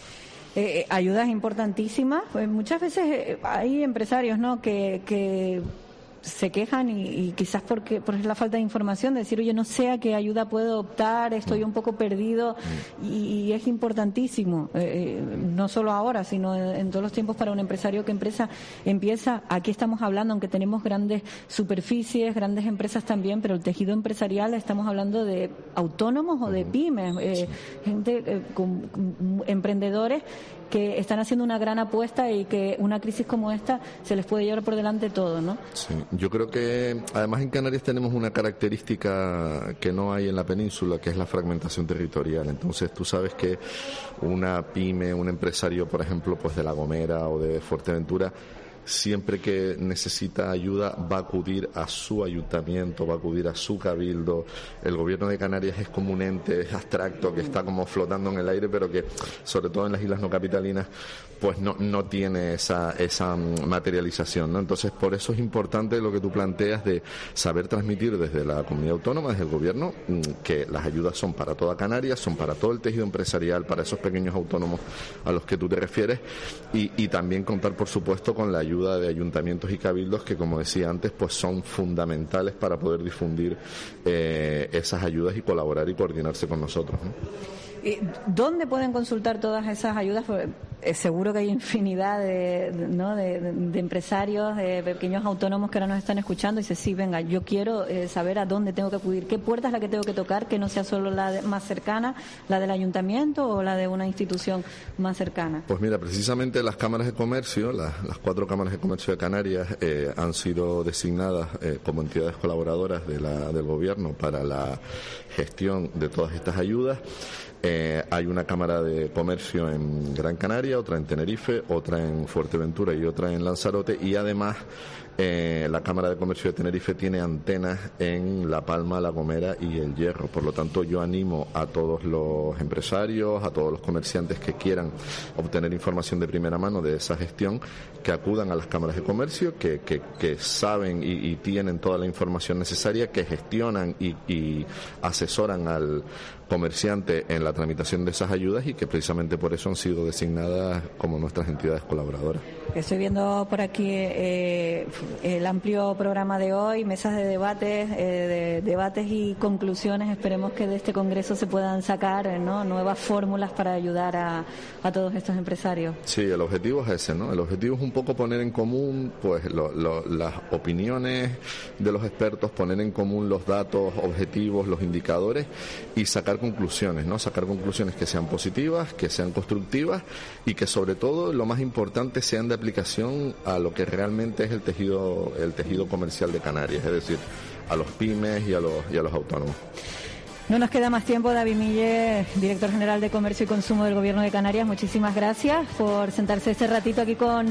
Ayudas importantísimas. Pues muchas veces hay empresarios, ¿no?, que se quejan y quizás por la falta de información, de decir, oye, no sé a qué ayuda puedo optar, estoy un poco perdido, y es importantísimo, no solo ahora, sino en todos los tiempos para un empresario que empieza, aquí estamos hablando, aunque tenemos grandes superficies, grandes empresas también, pero el tejido empresarial estamos hablando de autónomos o de pymes, gente, emprendedores que están haciendo una gran apuesta y que una crisis como esta se les puede llevar por delante todo, ¿no? Sí, yo creo que además en Canarias tenemos una característica que no hay en la península, que es la fragmentación territorial. Entonces tú sabes que una pyme, un empresario, por ejemplo, pues de La Gomera o de Fuerteventura, siempre que necesita ayuda va a acudir a su ayuntamiento, va a acudir a su cabildo. El gobierno de Canarias es como un ente abstracto que está como flotando en el aire, pero que sobre todo en las islas no capitalinas pues no tiene esa materialización, ¿no? Entonces, por eso es importante lo que tú planteas de saber transmitir desde la comunidad autónoma, desde el gobierno, que las ayudas son para toda Canarias, son para todo el tejido empresarial, para esos pequeños autónomos a los que tú te refieres, y también contar, por supuesto, con la ayuda de ayuntamientos y cabildos que, como decía antes, pues son fundamentales para poder difundir esas ayudas y colaborar y coordinarse con nosotros, ¿no? ¿Dónde pueden consultar todas esas ayudas? Seguro que hay infinidad de empresarios, de pequeños autónomos que ahora nos están escuchando y dicen, sí, venga, yo quiero saber a dónde tengo que acudir, qué puerta es la que tengo que tocar, que no sea solo la más cercana, la del ayuntamiento o la de una institución más cercana. Pues mira, precisamente las cámaras de comercio, las 4 cámaras de comercio de Canarias han sido designadas como entidades colaboradoras del gobierno para la gestión de todas estas ayudas. Hay una cámara de comercio en Gran Canaria, otra en Tenerife, otra en Fuerteventura y otra en Lanzarote, y además la Cámara de Comercio de Tenerife tiene antenas en La Palma, La Gomera y El Hierro. Por lo tanto, yo animo a todos los empresarios, a todos los comerciantes que quieran obtener información de primera mano de esa gestión, que acudan a las cámaras de comercio, que saben y tienen toda la información necesaria, que gestionan y asesoran al comerciante en la tramitación de esas ayudas, y que precisamente por eso han sido designadas como nuestras entidades colaboradoras. Estoy viendo por aquí el amplio programa de hoy, mesas de debates y conclusiones. Esperemos que de este congreso se puedan sacar, ¿no?, nuevas fórmulas para ayudar a todos estos empresarios. Sí, el objetivo es ese, ¿no? El objetivo es un poco poner en común pues las opiniones de los expertos, poner en común los datos objetivos, los indicadores, y sacar conclusiones, ¿no? Sacar conclusiones que sean positivas, que sean constructivas y que, sobre todo, lo más importante, sean de aplicación a lo que realmente es el tejido comercial de Canarias, es decir, a los pymes y a los autónomos. No nos queda más tiempo. David Mille, director general de Comercio y Consumo del Gobierno de Canarias, muchísimas gracias por sentarse este ratito aquí con